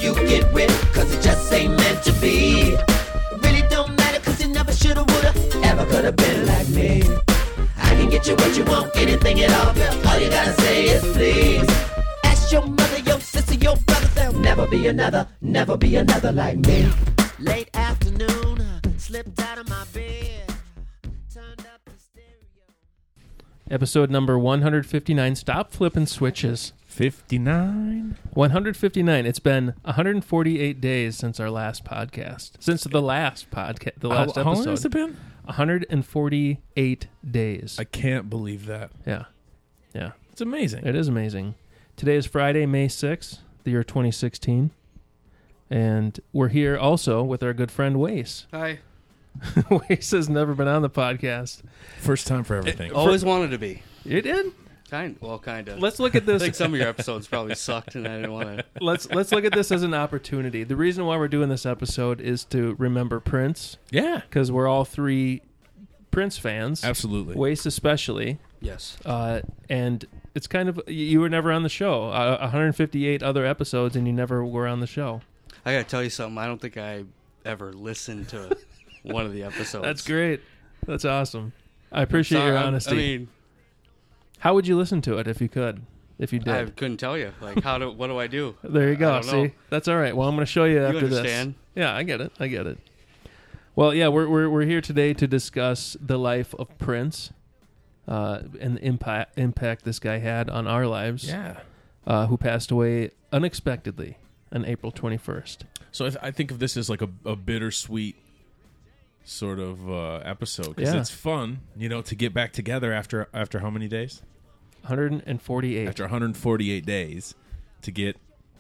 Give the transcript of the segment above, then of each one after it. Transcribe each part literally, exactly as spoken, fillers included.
you get with, cause it just ain't meant to be. It really don't matter, cause you never shoulda, woulda, ever coulda been like me. I can get you what you want, anything at all, girl. All you gotta say is please. Ask your mother, your sister, your brother, there'll never be another, never be another like me. Late afternoon, slipped out of my bed, turned up the stereo. Episode number one hundred fifty-nine. Stop flipping switches. fifty-nine one hundred fifty-nine. It's been one hundred forty-eight days since our last podcast. Since the last podcast, the last how, episode. How long has it been? one hundred forty-eight days. I can't believe that. Yeah. Yeah. It's amazing. It is amazing. Today is Friday, May sixth, the year twenty sixteen. And we're here also with our good friend Wace. Hi. Wace has never been on the podcast. First time for everything. Always wanted to be. You did? Kind, well, kind of. Let's look at I this. think some of your episodes probably sucked, and I didn't want to. Let's let's look at this as an opportunity. The reason why we're doing this episode is to remember Prince, Yeah, because we're all three Prince fans. absolutely. Wace especially. Yes. Uh, and it's kind of, you were never on the show. Uh, one hundred fifty-eight other episodes, and you never were on the show. I got to tell you something. I don't think I ever listened to one of the episodes. That's great. That's awesome. I appreciate Sorry, your I'm- honesty. I mean, How would you listen to it if you could? If you did? I couldn't tell you. Like, how do? What do I do? There you I go. don't know. See, that's all right. Well, I'm going to show you after understand. this. Yeah, I get it. I get it. Well, yeah, we're we're we're here today to discuss the life of Prince, uh, and the impact impact this guy had on our lives. Yeah. Uh, who passed away unexpectedly on April twenty-first. So I, th- I think of this as like a, a bittersweet sort of uh, episode because Yeah. it's fun, you know, to get back together after after how many days? one hundred forty-eight. After one hundred forty-eight days, to get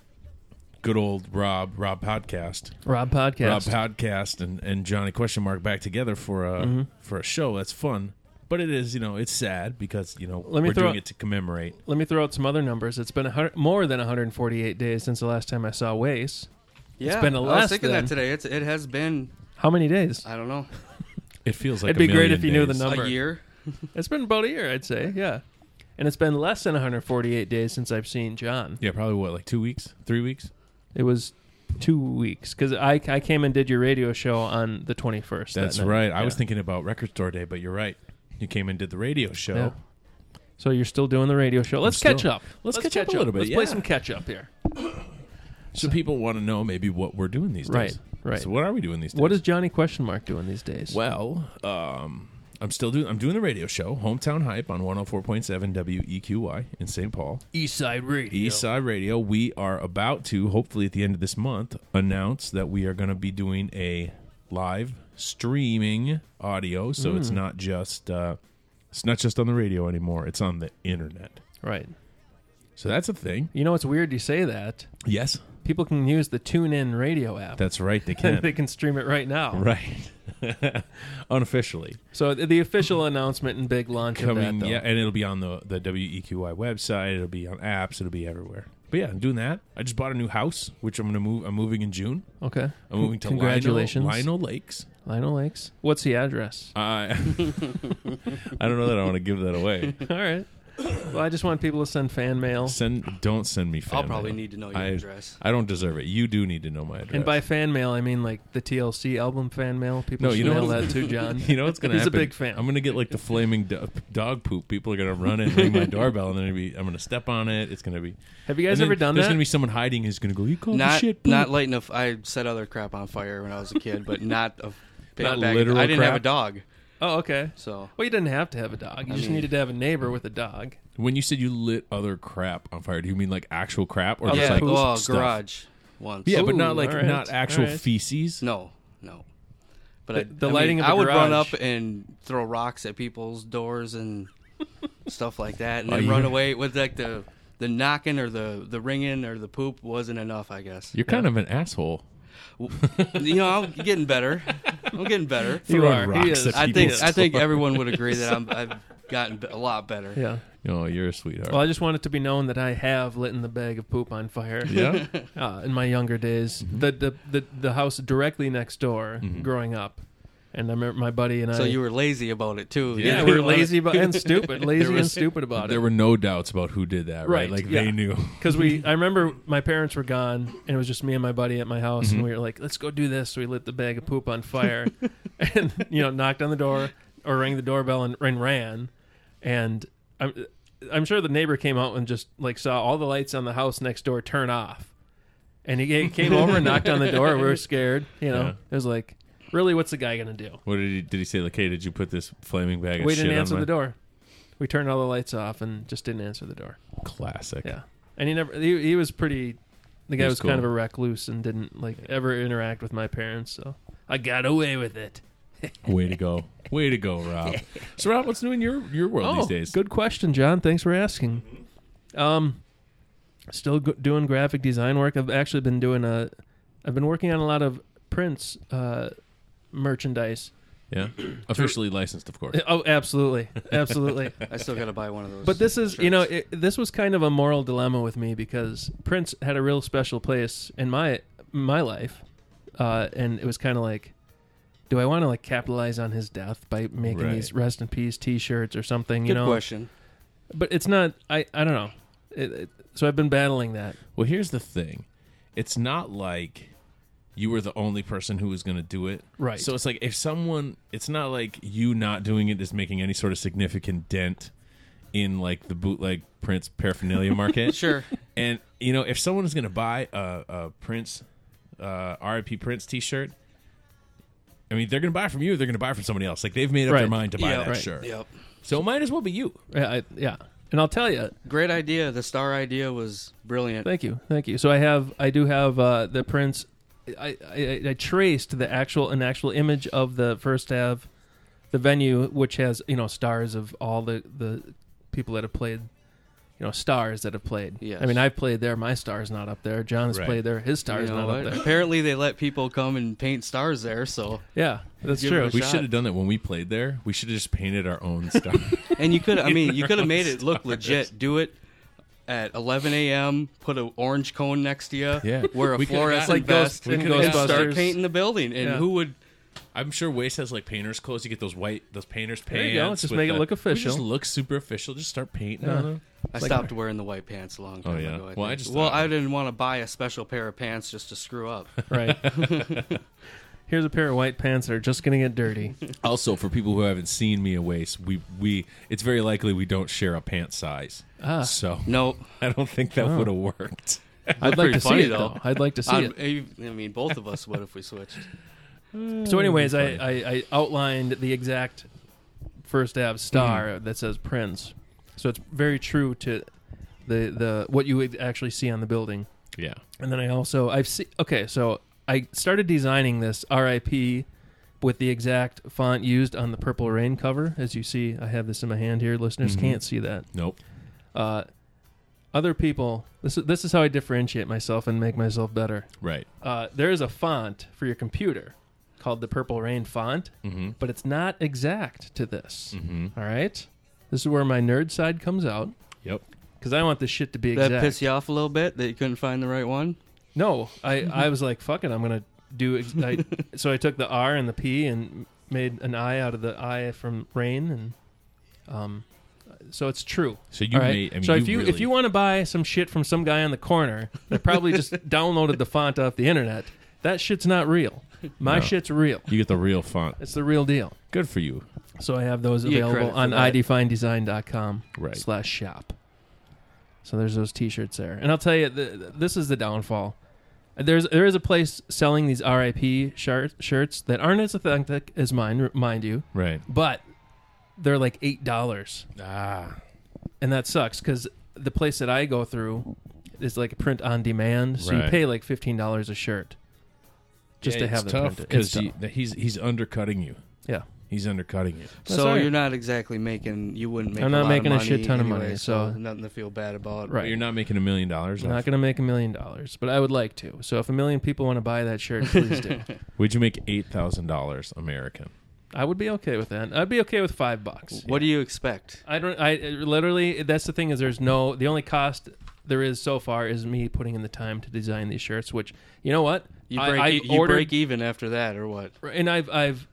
good old Rob Rob podcast, Rob podcast. Rob podcast, and, and Johnny question mark back together for a Mm-hmm. for a show. That's fun, but it is, you know, it's sad because, you know, Let me we're throw- doing it to commemorate. Let me throw out some other numbers. It's been a hundred, more than one hundred forty-eight days since the last time I saw Wace. Yeah, been a I less was thinking than- that today. It's it has been. How many days? I don't know. It feels like It'd be a great million if you knew the days. number. A year. It's been about a year, I'd say. Yeah. And it's been less than one hundred forty-eight days since I've seen John. Yeah, probably what, like two weeks, three weeks. It was two weeks because I, I came and did your radio show on the twenty-first. That's that night. right. I Yeah. was thinking about Record Store Day, but you're right. You came and did the radio show. Yeah. So you're still doing the radio show. Let's still- catch up. let's catch up a little bit, Let's play yeah. some catch up here. So people want to know maybe what we're doing these days. Right, right. So what are we doing these days? What is Johnny question mark doing these days? Well, um, I'm still doing. I'm doing the radio show, Hometown Hype, on one oh four point seven W E Q Y in Saint Paul. East Side Radio. East Side Radio. We are about to, hopefully at the end of this month, announce that we are going to be doing a live streaming audio. So Mm. it's not just uh, it's not just on the radio anymore. It's on the internet. Right. So that's a thing. You know, it's weird you say that. Yes, People can use the TuneIn radio app. that's right. They And can. they can stream it right now. Right. Unofficially. So the the official announcement and big launch Coming, of that, though. yeah, and it'll be on the, the W E Q Y website. It'll be on apps. It'll be everywhere. But yeah, I'm doing that. I just bought a new house, which I'm going to move. I'm moving in June. Okay. I'm moving to Congratulations. Lino, Lino Lakes. Lino Lakes. What's the address? I I don't know that I want to give that away. All right. Well, I just want people to send fan mail. Send don't send me fan I'll probably mail. need to know your I, address. I don't deserve it. You do need to know my address. And by fan mail, I mean like the T L C album fan mail. People No, should you know mail what- that to John. you know what's gonna He's happen? a big fan. I'm gonna get like the flaming do- dog poop. People are gonna run in, ring my doorbell, and then it'll be, I'm gonna step on it. It's gonna be. Have you guys and then ever done There's that? gonna be someone hiding who's gonna go. You call Not the shit poop. not lighting a. f- I set other crap on fire when I was a kid, but not a big Not bag. literal I didn't have crap? a dog, Oh, okay. so Well, you didn't have to have a dog. You I just mean- needed to have a neighbor with a dog. When you said you lit other crap on fire, do you mean like actual crap or Other just yeah, like well, stuff? garage once. Yeah, but Ooh, not like all right, not actual all right. feces. No, no. But The- I, the I lighting mean, of a I would run garage. up and throw rocks at people's doors and stuff like that, and Oh, then you- run away with like the the knocking or the the ringing or the poop wasn't enough. I guess. You're kind of an asshole. You know, I'm getting better. I'm getting better. You Throwing are. He rocks is. at I think people's I think doors. everyone would agree that I'm, I've gotten a lot better. Yeah. Oh, you're a sweetheart. Well, I just want it to be known that I have lit the bag of poop on fire. yeah. Uh, in my younger days, the, the the the house directly next door, Mhm. growing up, And I remember my buddy and I. So you were lazy about it too. Yeah, Yeah. we were lazy about, and stupid, lazy was- and stupid about There it. were no doubts about who did that, right? Right, Like yeah. they knew. Because we, I remember my parents were gone, and it was just me and my buddy at my house, Mm-hmm. and we were like, "Let's go do this." So we lit the bag of poop on fire, and you know, knocked on the door or rang the doorbell and, and ran. And I'm, I'm sure the neighbor came out and just like saw all the lights on the house next door turn off, and he came over and knocked on the door. We were scared, you know. Yeah. It was like, really, what's the guy gonna do? What did he did he say? Like, hey, did you put this flaming bag of We shit didn't on answer my the door. We turned all the lights off and just didn't answer the door. Classic. Yeah, and he never. He, he was pretty. The guy He was was, kind cool. of a recluse and didn't like ever interact with my parents. So I got away with it. Way to go. Way to go, Rob. So, Rob, what's new in your your world these days? Oh, good question, John. Thanks for asking. Um, still go- doing graphic design work. I've actually been doing a. I've been working on a lot of Prince uh, merchandise. Yeah. Officially licensed, of course. Oh, absolutely, absolutely. I still got to buy one of those. But this is, you shirts. know, it, this was kind of a moral dilemma with me because Prince had a real special place in my my life, uh, and it was kind of like, do I want to like capitalize on his death by making Right. these rest in peace T-shirts or something? Good You know, question. but it's not. I I don't know. It, it, so I've been battling that. Well, here's the thing. It's not like you were the only person who was going to do it. Right. So it's like if someone, it's not like you not doing it is making any sort of significant dent in like the bootleg Prince paraphernalia market. Sure. And, you know, if someone is going to buy a, a Prince, uh, R I P Prince t-shirt, I mean, they're going to buy it from you or they're going to buy it from somebody else. Like they've made up their Right. mind to buy Yeah, that right. shirt. Yep. So it might as well be you. Yeah, I, yeah. And I'll tell you, Great idea. The star idea was brilliant. thank you, thank you. So I have, I do have uh, the Prince. I, I I traced the actual an actual image of the First Ave, the venue, which has you know stars of all the the people that have played, you know stars that have played. Yes. I mean I've played there. My star's not up there. John has Right. played there. His You star's know not what? up there. Apparently, they let people come and paint stars there. So, Yeah, that's Give it true. a We shot. should have done that when we played there. We should have just painted our own stuff. and you could, I mean, you could have made it look legit. Do it at eleven a.m. Put an orange cone next to you. Yeah. Wear a We could've got- fluorescent like Ghost- vest in and start Ghostbusters. painting the building. And Yeah. who would? I'm sure Waste has like painter's clothes. You get those white, those painter's pants. There you go. Just with make it the- look we official. Just look super official. Just start painting Yeah. on them. I Like- stopped wearing the white pants a long time Oh, yeah? ago. I Well, I think. just well, thought- I didn't want to buy a special pair of pants just to screw up. Right. Here's a pair of white pants that are just gonna get dirty. Also, for people who haven't seen me at Waste, we we it's very likely we don't share a pant size. Ah. So No, I don't think that Oh. would have worked. I'd like pretty to see funny, it though. though. I'd like to see I'm- it. I mean, both of us would if we switched. So, anyways, I, I, I outlined the exact First Ave star Mm-hmm. that says Prince. So it's very true to the the what you would actually see on the building. Yeah. And then I also I've seen okay, so I started designing this R I P with the exact font used on the Purple Rain cover. As you see, I have this in my hand here. Listeners Mhm. can't see that. Nope. Uh, other people, this is this is how I differentiate myself and make myself better. Right. Uh, there is a font for your computer called the Purple Rain font, Mm-hmm. but it's not exact to this. Mm-hmm. All right, this is where my nerd side comes out Yep. because I want this shit to be That exact. piss you off a little bit that you couldn't find the right one? No, I, I was like, fuck it, I'm gonna do. Ex- I, so I took the R and the P and made an I out of the I from rain, and um, so it's true. So you All right? made. I mean, so you if you really, if you want to buy some shit from some guy on the corner that probably just downloaded the font off the internet, that shit's not real. My No. shit's real. you get the real font. It's the real deal. Good for you. So I have those You get available credit for on that. i define design dot com Right. slash shop. So there's those T-shirts there, and I'll tell you, the, this is the downfall. There's there is a place selling these R I P shirt, shirts that aren't as authentic as mine, mind you, Right. but they're like eight dollars, Ah. and that sucks because the place that I go through is like a print on demand, so you Right. pay like fifteen dollars a shirt just Yeah, to have it's them tough printed. It's because tough. he's he's undercutting you. Yeah. He's undercutting you. That's so all right. you're not exactly making. You wouldn't make. I'm a not lot making a of money shit ton of anyway, money, so- nothing to feel bad about. Right. But you're not making a million dollars. I'm off. not going to make a million dollars, but I would like to. So if a million people want to buy that shirt, please do. Would you make eight thousand dollars American? I would be okay with that. I'd be okay with five bucks. What do you expect? I don't. I literally. That's the thing is, there's no. The only cost there is so far is me putting in the time to design these shirts. Which you know what? You I- break. I've e- you ordered, break even after that, or what? and I've I've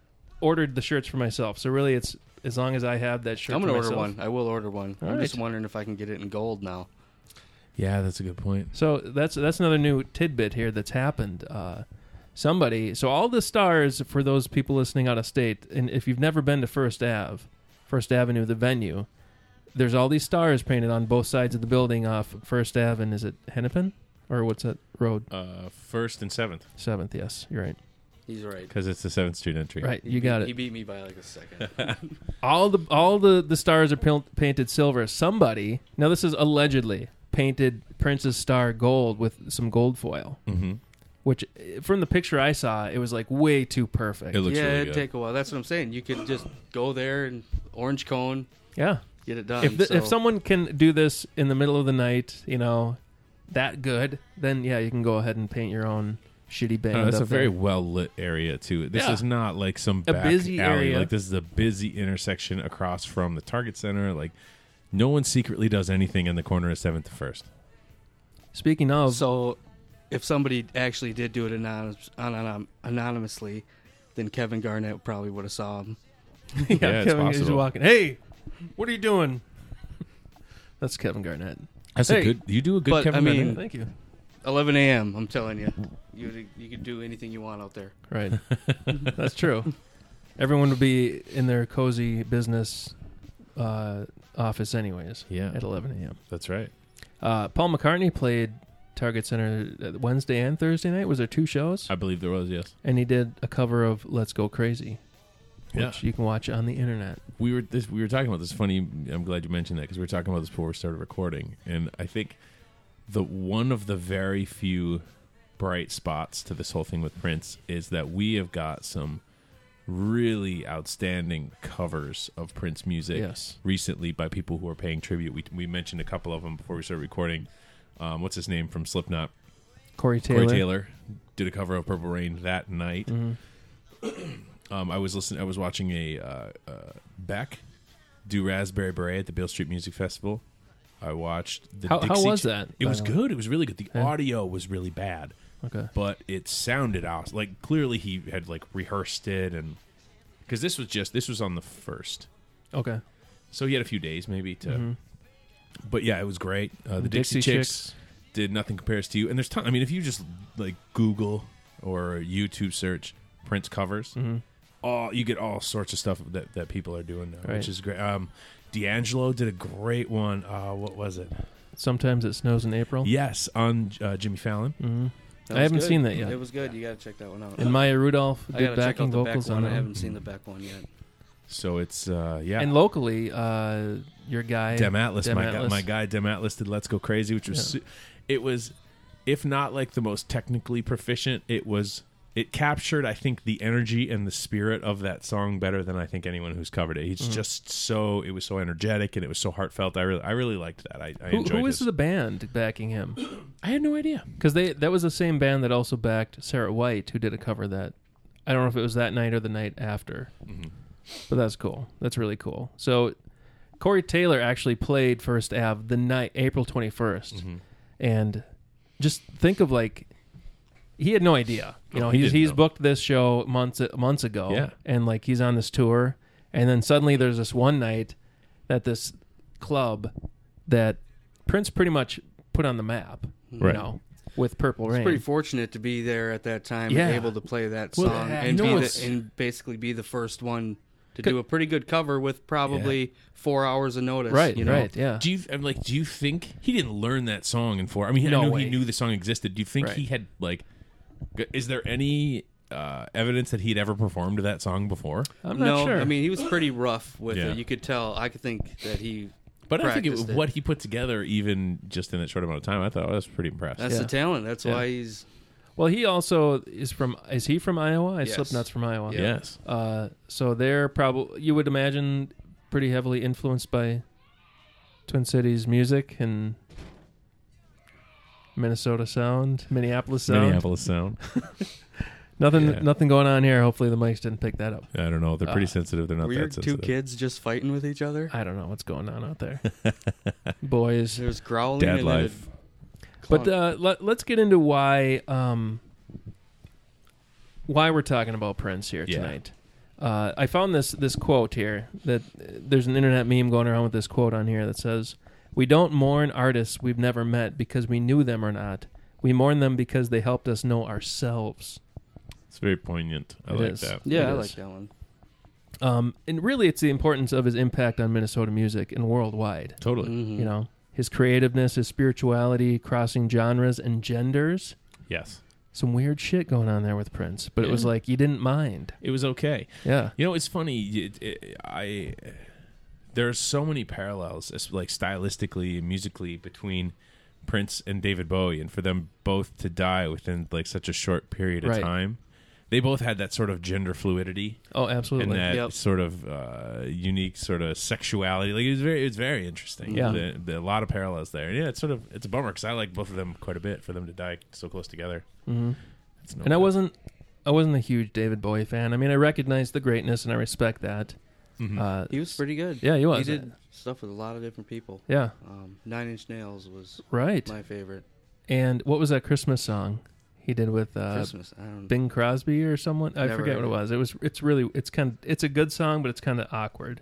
ordered the shirts for myself. So really, it's as long as I have that shirt. I'm gonna for order myself. one. I will order one. All I'm right. just wondering if I can get it in gold now. Yeah, that's a good point. So that's that's another new tidbit here that's happened. Uh, somebody, so all the stars for those people listening out of state, and if you've never been to First Ave, First Avenue, the venue, there's all these stars painted on both sides of the building off First Ave, and is it Hennepin or what's that road? Uh, first and seventh, Seventh, yes, you're right. He's right. because it's the Seventh Street entry. Right, He you beat- got He it. beat me by like a second. All the all the the stars are pil- painted silver. Somebody, now this is allegedly, painted Prince's star gold with some gold foil. Mm-hmm. Which, eh, from the picture I saw, it was like way too perfect. It looks yeah, really it'd good. take a while. That's what I'm saying. You could just go there and orange cone, Yeah. get it done. If the, so. if someone can do this in the middle of the night, you know, that good, then yeah, you can go ahead and paint your own shitty band. Oh, that's up a very there. well lit area too. This Yeah. is not like some A back busy alley. area. Like this is a busy intersection across from the Target Center. Like no one secretly does anything in the corner of Seventh to First. Speaking of, So, if somebody actually did do it anonymous, anon- anonymously, then Kevin Garnett probably would have saw him. yeah, it's Kevin is possible. walking. Hey, what are you doing? That's Kevin Garnett. That's Hey. a good. You do a good But, Kevin I mean- Garnett. Thank you. eleven a.m. I'm telling you, you you could do anything you want out there. Right. That's true. Everyone would be in their cozy business uh, office anyways. Yeah. At eleven a.m. That's right. Uh, Paul McCartney played Target Center uh, Wednesday and Thursday night. Was there two shows? I believe there was. Yes. And he did a cover of "Let's Go Crazy," which Yeah. you can watch on the internet. We were this. We were talking about this. Funny. I'm glad you mentioned that because we were talking about this before we started recording, and I think the one of the very few bright spots to this whole thing with Prince is that we have got some really outstanding covers of Prince music Yes. recently by people who are paying tribute. We we mentioned a couple of them before we started recording. Um, what's his name from Slipknot? Corey Taylor. Corey Taylor did a cover of Purple Rain that night. Mhm. Um, I was listening. I was watching a uh, uh, Beck do Raspberry Beret at the Beale Street Music Festival. I watched the How- how Dixie was Ch- that, It by was the way? good. It was really good. The Yeah. audio was really bad, Okay. but it sounded awesome. Like clearly he had like rehearsed it, and because this was just this was on the first, Okay. so he had a few days maybe to. Mhm. But yeah, it was great. Uh, the Dixie, Dixie Chicks, Chicks. did Nothing Compares to You, and there's ton. I mean, if you just like Google or YouTube search Prince covers, Mhm. all you get all sorts of stuff that, that people are doing now, Right. which is great. Um, D'Angelo did a great one. Uh, what was it? Sometimes it snows in April. Yes, on uh, Jimmy Fallon. hmm That I was haven't good. seen that yet. It was good. You got to check that one out. And Maya Rudolph I did got to check backing out the Beck vocals one. on I it. haven't seen the Beck one yet. So it's uh, yeah. And locally, uh, your guy Dem Atlas, Dem my guy, Atlas. my guy Dem Atlas did "Let's Go Crazy," which was Yeah. su- it was, if not like the most technically proficient, it was. It captured, I think, the energy and the spirit of that song better than I think anyone who's covered it. He's Mhm. just so it was so energetic and it was so heartfelt. I really, I really liked that. I, I Who, enjoyed who is his- the band backing him? I had no idea. Because they that was the same band that also backed Sarah White, who did a cover that I don't know if it was that night or the night after, Mhm. but that's cool. That's really cool. So Corey Taylor actually played First Ave the night April twenty first, Mhm. and just think of like he had no idea. You Oh, know, he he's didn't he's know. booked this show months months ago, Yeah. and like he's on this tour, and then suddenly there's this one night that this club that Prince pretty much put on the map, Right. you know, with Purple It's Rain. pretty fortunate to be there at that time Yeah. and able to play that Well, song uh, and you know be what's- the, and basically be the first one to Could- do a pretty good cover with probably four hours of notice. Right, you know? right, yeah. Do you I'm like? Do you think he didn't learn that song in four? I mean, No I know way. he knew the song existed. Do you think Right. he had like? g- Is there any uh, evidence that he'd ever performed that song before? I'm not no, sure. I mean he was pretty rough with Yeah. it. You could tell. I could think that he. But I think it, practiced it. what he put together, even just in that short amount of time, I thought I was pretty impressed. That's Yeah. the talent. That's Yeah. why he's. well, he also is from. Is he from Iowa? I Yes. Slipknot's from Iowa. Yeah. Yes. Uh, so they're probably you would imagine pretty heavily influenced by Twin Cities music and Minnesota sound, Minneapolis sound. Minneapolis sound. Nothing, Yeah. nothing going on here. Hopefully the mics didn't pick that up. I don't know. They're pretty Uh, sensitive. They're not Were your that two sensitive. kids just fighting with each other? I don't know what's going on out there, boys. There's growling. Dad and then life. it But clunked. uh, let, let's get into why um, why we're talking about Prince here Yeah. tonight. Uh, I found this this quote here. That uh, there's an internet meme going around with this quote on here that says, "We don't mourn artists we've never met because we knew them or not. We mourn them because they helped us know ourselves." It's very poignant. I It like is. that. Yeah, It I is. like that one. Um, and really, it's the importance of his impact on Minnesota music and worldwide. Totally. Mhm. You know, his creativeness, his spirituality, crossing genres and genders. Yes. Some weird shit going on there with Prince, but it was Yeah. like you didn't mind. It was okay. Yeah. You know, it's funny. It, it, I there are so many parallels, as- like stylistically and musically, between Prince and David Bowie, and for them both to die within like such a short period of Right. time. They both had that sort of gender fluidity Oh, absolutely. and that Yep. sort of uh, unique sort of sexuality. Like it was very, it was very interesting. Yeah. The, the, a lot of parallels there. And yeah, it's sort of it's a bummer because I like both of them quite a bit. For them to die so close together, hmm it's no And I good. wasn't, I wasn't a huge David Bowie fan. I mean, I recognize the greatness and I respect that. Mhm. Uh, He was pretty good. Yeah, he was. He did stuff with a lot of different people. yeah, Um, Nine Inch Nails was right. my favorite. And what was that Christmas song he did with uh, Christmas. I don't. Bing Crosby or someone? I Never forget heard what it it. was. It was. It's really. It's kind. Of, it's a good song, but it's kind of awkward.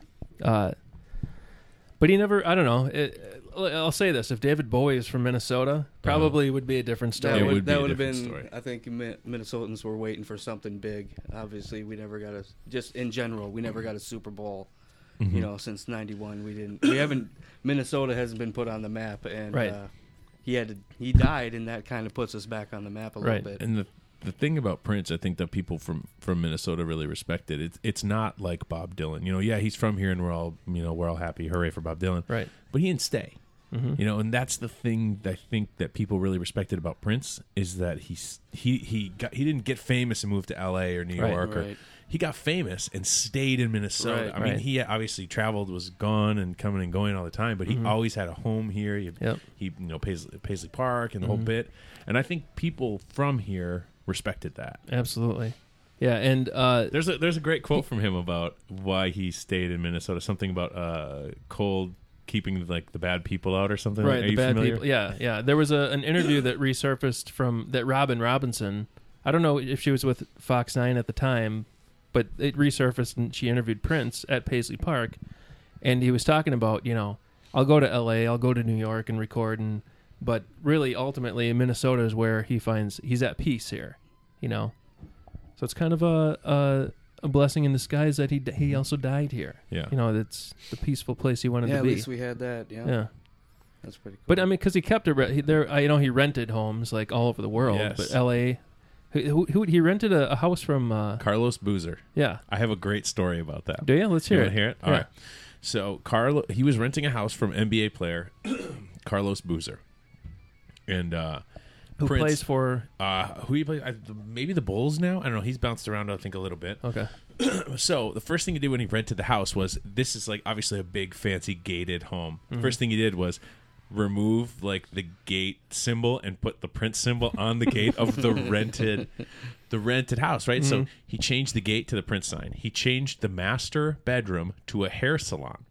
Uh, but he never. I don't know. It, I'll say this: if David Bowie is from Minnesota, probably would be a different That It story. would, would be that a would have different been. story. I think Min- Minnesotans were waiting for something big. Obviously, we never got a. Just in general, we never got a Super Bowl. Mhm. You know, since ninety-one, we didn't. We haven't. Minnesota hasn't been put on the map, and Right. uh, he had to. He died, and that kind of puts us back on the map a Right. little bit. And the the thing about Prince, I think that people from, from Minnesota really respected. It's it's not like Bob Dylan. You know, yeah, he's from here, and we're all you know we're all happy, hooray for Bob Dylan. Right. But he didn't stay. hmm You know, and that's the thing that I think that people really respected about Prince is that he's he he got he didn't get famous and move to L A or New Right. York or Right. he got famous and stayed in Minnesota. Right. I mean, Right. he obviously traveled, was gone and coming and going all the time, but he Mhm. always had a home here. He, Yep. he you know Paisley, Paisley Park and the whole Mhm. bit. And I think people from here respected that. Absolutely. Yeah, and uh, There's a there's a great quote from him about why he stayed in Minnesota. Something about uh, cold keeping like the bad people out or something. right, Are the you bad familiar? people. Yeah, yeah. There was a, an interview that resurfaced from that Robin Robinson. I don't know if she was with Fox nine at the time, but it resurfaced and she interviewed Prince at Paisley Park, and he was talking about, you know, I'll go to L A, I'll go to New York and record, and but really, ultimately, Minnesota is where he finds he's at peace here, you know. So it's kind of a a, a blessing in disguise that he he also died here. Yeah. You know, that's the peaceful place he wanted Yeah, to at be. least we had that. Yeah, yeah. that's pretty cool. But I mean, because he kept it, re- he, there. I know he rented homes like all over the world, Yes. but L A. Who, who, who he rented a, a house from? Uh, Carlos Boozer. yeah, I have a great story about that. do you? Let's You hear want it. to hear it? All Yeah. right. So Carlo, he was renting a house from N B A player Carlos Boozer, and uh, Who Prince, plays for? uh, who he plays? I, maybe the Bulls now. I don't know. He's bounced around, I think, a little bit. Okay, So the first thing he did when he rented the house was this is like obviously a big fancy gated home. Mhm. First thing he did was remove like the gate symbol and put the Prince symbol on the gate of the rented the rented house, right? So Mhm. he changed the gate to the Prince sign. He changed the master bedroom to a hair salon.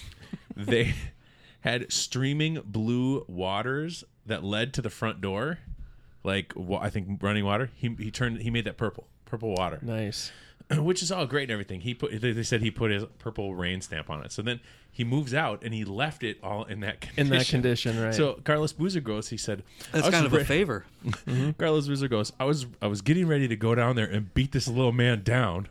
They had streaming blue waters that led to the front door, like wa- I think running water. He he turned he made that purple, purple water, nice. which is all great and everything. He put they they said he put his purple rain stamp on it. So then he moves out and he left it all in that condition. In that condition, right? So Carlos Boozer goes. He said, that's I was kind of a re- favor. Carlos Boozer goes, I was I was getting ready to go down there and beat this little man down.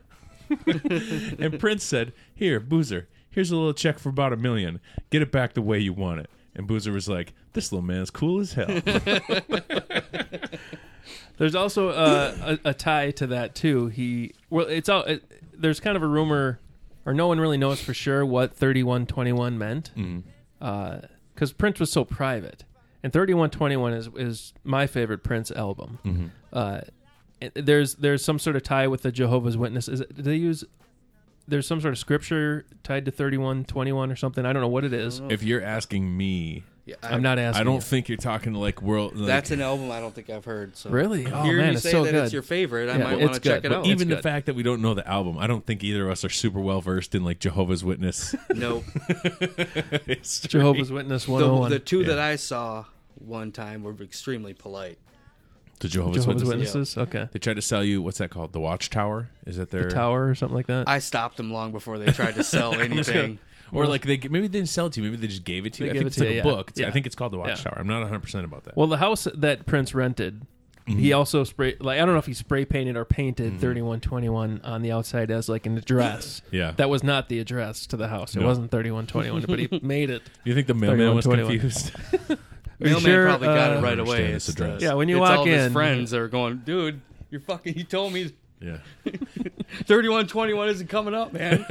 And Prince said, here, Boozer, here's a little check for about a million. Get it back the way you want it. And Boozer was like, this little man's cool as hell. There's also uh, a, a tie to that too. He well, it's all. It, there's kind of a rumor, or no one really knows for sure what thirty-one twenty-one meant, because Mhm. Prince was so private. And thirty-one twenty-one is is my favorite Prince album. Mhm. Uh, it- there's there's some sort of tie with the Jehovah's Witnesses. Do they use? There's some sort of scripture tied to thirty-one twenty-one or something. I don't know what it is. If you're asking me, Yeah, I'm not asking. I don't you. think you're talking like world. Like, That's an album I don't think I've heard. So Really? Oh, hear man, you it's say so that good. it's your favorite, I Yeah, might it's want to check good, it but out. even the good. fact that we don't know the album, I don't think either of us are super well versed in like Jehovah's Witness. Nope. history. Jehovah's Witness one oh The, one. the two Yeah. that I saw one time were extremely polite. To Jehovah's, Jehovah's Witnesses. Witnesses. Okay. They tried to sell you, what's that called? The Watchtower? Is that their The Tower or something like that. I stopped them long before they tried to sell anything. Or like they maybe they didn't sell it to you. Maybe they just gave it to you. They I gave think it it's to like you, a yeah. book. It's- Yeah. I think it's called the Yeah. Watchtower. I'm not one hundred percent about that. Well, the house that Prince rented, Mm-hmm. he also spray like I don't know if he spray painted or painted thirty-one twenty-one on the outside as like an address. Yeah. That was not the address to the house. It No. wasn't thirty-one twenty-one, but he made it. You think the mailman was thirty-one confused? Mailman sure, probably got uh, it right I away. understand It's this address. the- Yeah, when you it's walk all of his in- friends that are going, dude, you're fucking. He told me yeah. thirty-one twenty-one isn't coming up, man.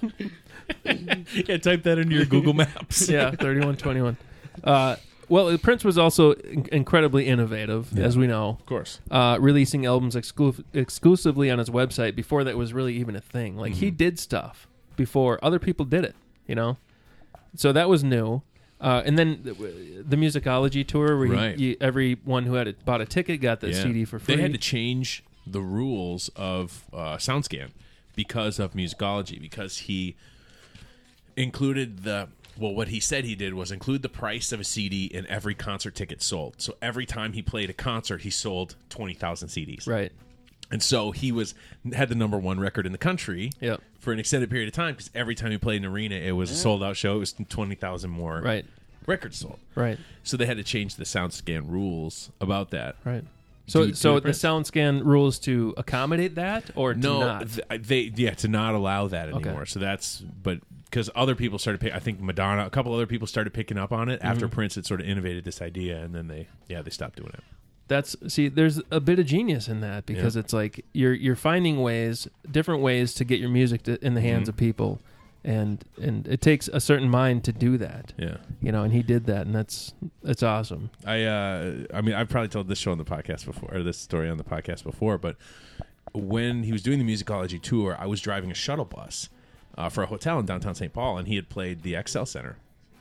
Yeah, type that into your Google Maps. Yeah, thirty-one twenty-one. Uh, well, Prince was also in- incredibly innovative, Yeah. as we know, Of course. uh, releasing albums exclu- exclusively on his website before that was really even a thing. Like, he did stuff before other people did it, you know? So that was new. Uh, and then the, the Musicology tour, where Right. he, he, everyone who had a, bought a ticket got the Yeah. C D for free. They had to change the rules of uh, SoundScan because of Musicology, because he included the well, what he said he did was include the price of a C D in every concert ticket sold. So every time he played a concert, he sold twenty thousand C Ds. Right. And so he was had the number one record in the country Yep. for an extended period of time because every time he played an arena, it was a sold out show. It was twenty thousand more Right. records sold. Right. So they had to change the SoundScan rules about that. Right. So, Do- so do the it- SoundScan rules to accommodate that, or to No, not? th- they yeah to not allow that Okay. anymore. So that's but because other people started, pick, I think Madonna, a couple other people started picking up on it after Mm-hmm. Prince had sort of innovated this idea, and then they yeah they stopped doing it. That's see, there's a bit of genius in that because Yeah. it's like you're you're finding ways, different ways to get your music to, in the hands Mhm. of people, and and it takes a certain mind to do that, Yeah, you know. And he did that, and that's that's awesome. I uh I mean I've probably told this show on the podcast before, or this story on the podcast before, but when he was doing the Musicology tour, I was driving a shuttle bus uh, for a hotel in downtown Saint Paul, and he had played the X L Center,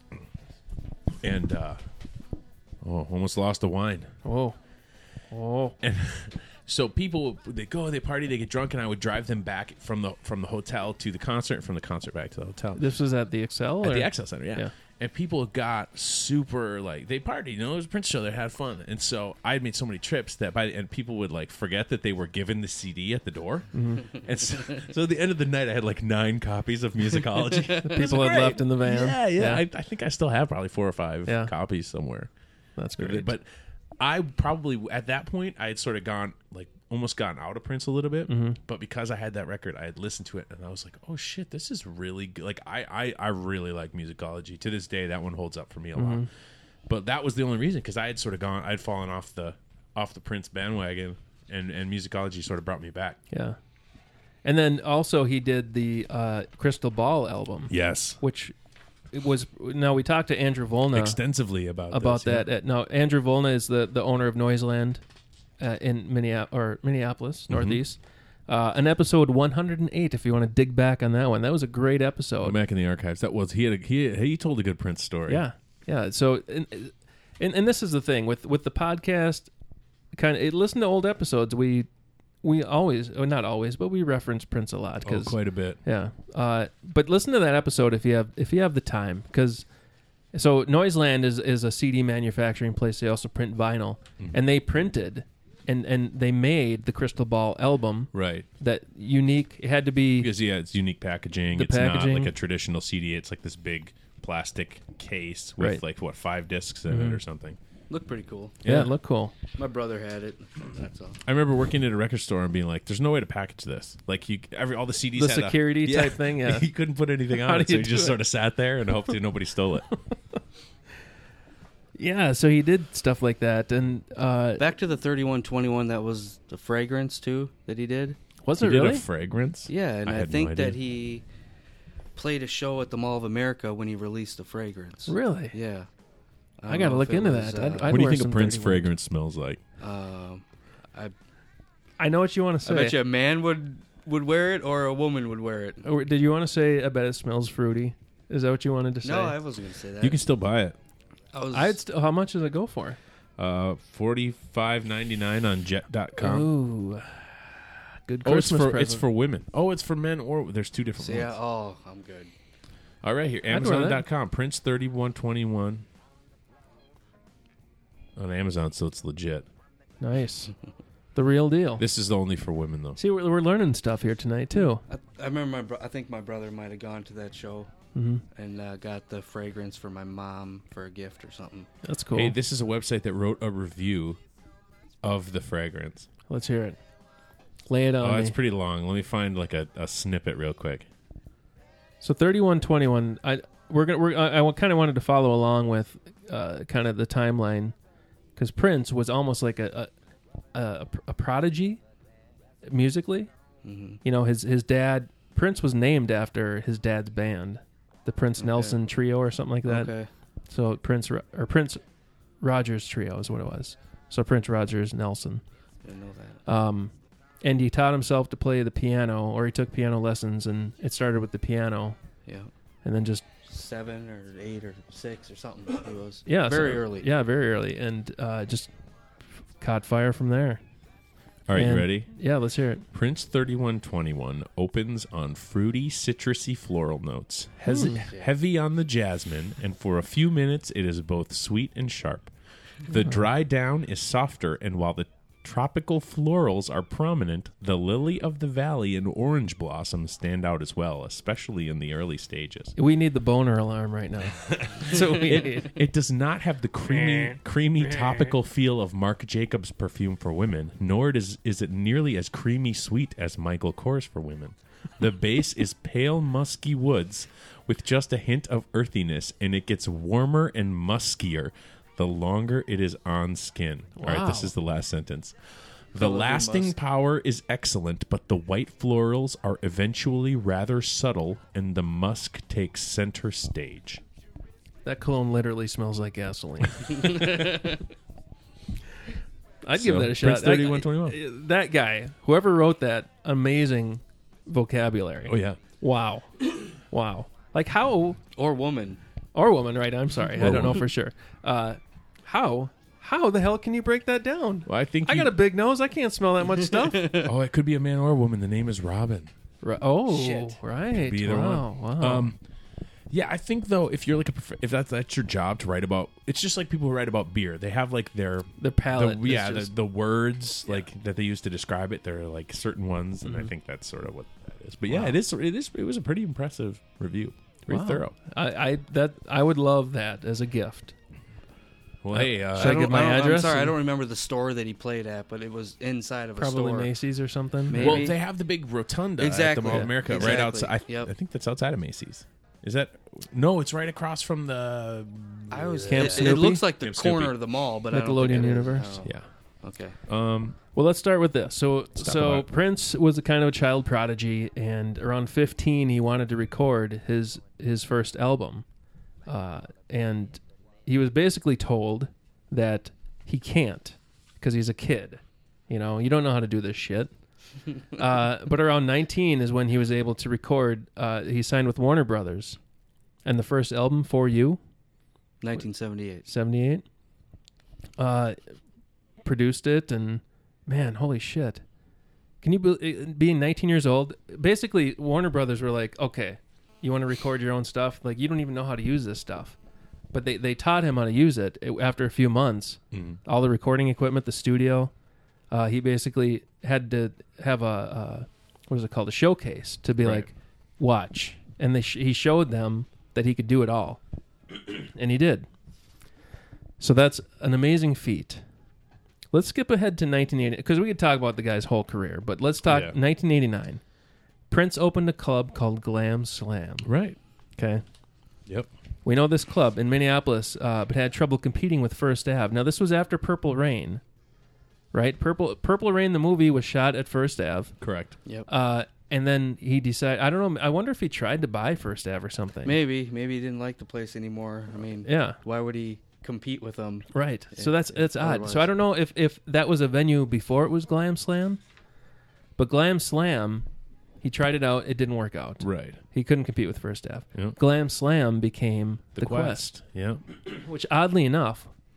and uh, oh, almost lost the wine. Oh, oh, And so people, they go, they party, they get drunk, and I would drive them back from the from the hotel to the concert, and from the concert back to the hotel. this was at the Excel At or? the X L Center, yeah. Yeah. And people got super, like, they partied, you know, it was a Prince show, they had fun. And so I had made so many trips that by the end, people would, like, forget that they were given the C D at the door. Mm-hmm. And so, so at the end of the night, I had, like, nine copies of Musicology. People had left in the van. Yeah, yeah. Yeah. I, I think I still have probably four or five Yeah. copies somewhere. That's great. But I probably at that point I had sort of gone like almost gotten out of Prince a little bit, Mm-hmm. but because I had that record, I had listened to it and I was like, oh shit, this is really good. Like I, I, I really like Musicology. To this day, that one holds up for me a Mm-hmm. lot. But that was the only reason because I had sort of gone, I'd fallen off the off the Prince bandwagon, and and Musicology sort of brought me back. yeah, and then also he did the uh, Crystal Ball album, Yes, which it was. Now we talked to Andrew Volna extensively about about this, yeah. that. Uh, no, Andrew Volna is the, the owner of Noiseland uh, in Minneap- or Minneapolis, Mm-hmm. Northeast. Uh, an episode one hundred eight, if you want to dig back on that one. That was a great episode. Go back in the archives. That was he had a, he he told a good Prince story. Yeah, yeah. So, and, and and this is the thing with with the podcast. Kind of listen to old episodes. We we always, or not always, but we reference Prince a lot oh, because quite a bit. yeah. Uh, but listen to that episode if you have if you have the time, because so Noiseland is is a C D manufacturing place. They also print vinyl, Mm-hmm. and they printed and and they made the Crystal Ball album. Right. That unique. It had to be Because yeah, it's unique packaging. The it's packaging. not like a traditional C D. It's like this big plastic case with Right. like what five discs in Mhm. it or something. Looked pretty cool. yeah, Yeah. it looked cool. My brother had it. That's all. I remember working at a record store and being like, "There's no way to package this. Like you, every all the C Ds The had a- security Yeah. type thing. Yeah. you couldn't put anything How on do it, so you you do just it? sort of sat there and hopefully nobody stole it." Yeah, so he did stuff like that, and uh, Back to the thirty-one twenty-one. That was the fragrance too that he did. was He it did really? a fragrance. Yeah, and I I, had no think idea. that he played a show at the Mall of America when he released the fragrance. Really? Yeah. I don't gotta know look if it into was, that. I'd- uh, I'd What do you wear think a some Prince thirty-one. fragrance smells like? um, I, I know what you want to say. I bet you a man would would wear it or a woman would wear it. Or did you want to say? I bet it smells fruity. Is that what you wanted to say? No, I wasn't going to say that. You can still buy it. I was. I'd st- how much does it go for? Uh, forty five ninety nine on jet dot com. Ooh, good Oh, it's Christmas for present. it's for women. Oh, it's for men or there's two different See, ones. I, oh, I'm good. All right, here, I'd wear Amazon dot com. Prince thirty-one twenty-one on Amazon, so it's legit. Nice. The real deal. This is only for women, though. See, we're, we're learning stuff here tonight, too. I, I remember my bro- I think my brother might have gone to that show Mm-hmm. and uh, got the fragrance for my mom for a gift or something. That's cool. Hey, this is a website that wrote a review of the fragrance. Let's hear it. Lay it on Oh, me. it's pretty long. Let me find like a, a snippet real quick. So thirty-one twenty-one. I we're gonna we're, I, I kind of wanted to follow along with uh, kind of the timeline because Prince was almost like a a, a a prodigy musically. Mm-hmm. You know, his his dad Prince was named after his dad's band, the Prince Okay. Nelson Trio or something like that. Okay. So Prince Ro- or Prince Rogers Trio is what it was. So Prince Rogers Nelson. Didn't know that. Um, and he taught himself to play the piano, or he took piano lessons, and it started with the piano, Yeah. and then just Seven or eight or six or something. It was yeah, very so- early. Yeah, very early, and uh, just f- caught fire from there. All right, And- you ready? Yeah, let's hear it. Prince thirty-one twenty-one opens on fruity, citrusy floral notes, Hes- Hmm. heavy on the jasmine, and for a few minutes it is both sweet and sharp. The dry down is softer, and while the tropical florals are prominent, the lily of the valley and orange blossom stand out as well, especially in the early stages. We need the boner alarm right now. So we need. It does not have the creamy, creamy topical feel of Marc Jacobs perfume for women, nor it is, is it nearly as creamy sweet as Michael Kors for women. The base is pale musky woods with just a hint of earthiness, and it gets warmer and muskier the longer it is on skin. All right, this Wow. is the last sentence. The Color lasting musk. power is excellent, but the white florals are eventually rather subtle, and the musk takes center stage. That cologne literally smells like gasoline. I'd So, give that a shot. Prince I- thirty-one twenty-one. I- That guy, whoever wrote that, amazing vocabulary. Oh, yeah. Wow. Wow. Like how, Or woman. or woman, right? I'm sorry. I Or don't know woman. for sure. Uh, how, how the hell can you break that down? Well, I think I you- got a big nose. I can't smell that much stuff. Oh, it could be a man or a woman. The name is Robin. Ri- oh, Shit. right. Be either wow. one. Wow. Um, yeah, I think though, if you're like a prof- if that's that's your job to write about, it's just like people who write about beer. They have like their the palette. the, is yeah, just- the, the words like that they use to describe it. They're like certain ones, and I Mhm. think that's sort of what that is. But yeah, Wow. it is. It is. It was a pretty impressive review. Very wow. thorough. I, I that I would love that as a gift. Well, hey, uh, Should I don't- give my don't- address I'm sorry, I and- don't remember the store that he played at, but it was inside of a Probably store. Macy's or something. Maybe. well, they have the big rotunda at Exactly. the Mall of Yeah. America right Exactly. outside. I, Yep. I think that's outside of Macy's. Is that no? It's right across from the. I was. Camp it, it Snoopy? looks like the Camp corner Snoopy. of the mall, but I don't think Nickelodeon it is. Universe? Oh, Yeah. Okay. Um. Well, let's start with this. So, Let's talk so about it. Prince was a kind of a child prodigy, and around fifteen, he wanted to record his his first album, uh, and he was basically told that he can't because he's a kid. You know, you don't know how to do this shit. uh, but around nineteen is when he was able to record. Uh, he signed with Warner Brothers, and the first album, For You, nineteen seventy-eight. seventy-eight, uh, produced it, and man, holy shit. Can you be, being nineteen years old, basically Warner Brothers were like, okay, you want to record your own stuff? Like, you don't even know how to use this stuff. But they, they taught him how to use it after a few months. mhm. All the recording equipment, the studio. Uh, he basically had to have a, uh, what is it called, a showcase to be Right. like, watch. And they sh- he showed them that he could do it all. And he did. So that's an amazing feat. Let's skip ahead to nineteen eighty, because we could talk about the guy's whole career, but let's talk Yeah. nineteen eighty-nine. Prince opened a club called Glam Slam. Right. Okay. Yep. We know this club in Minneapolis, uh, but had trouble competing with First Ave. Now, this was after Purple Rain, right? Purple Purple Rain, the movie, was shot at First Ave. Correct. Yep. Uh, and then he decided, I don't know, I wonder if he tried to buy First Ave or something. Maybe. Maybe he didn't like the place anymore. I mean, Yeah, why would he compete with them? right. So If- that's that's if odd. otherwise. So I don't know if, if that was a venue before it was Glam Slam, but Glam Slam, he tried it out. It didn't work out. Right. He couldn't compete with First Ave. Yep. Glam Slam became The, the, Quest. Yeah. Quest, which oddly enough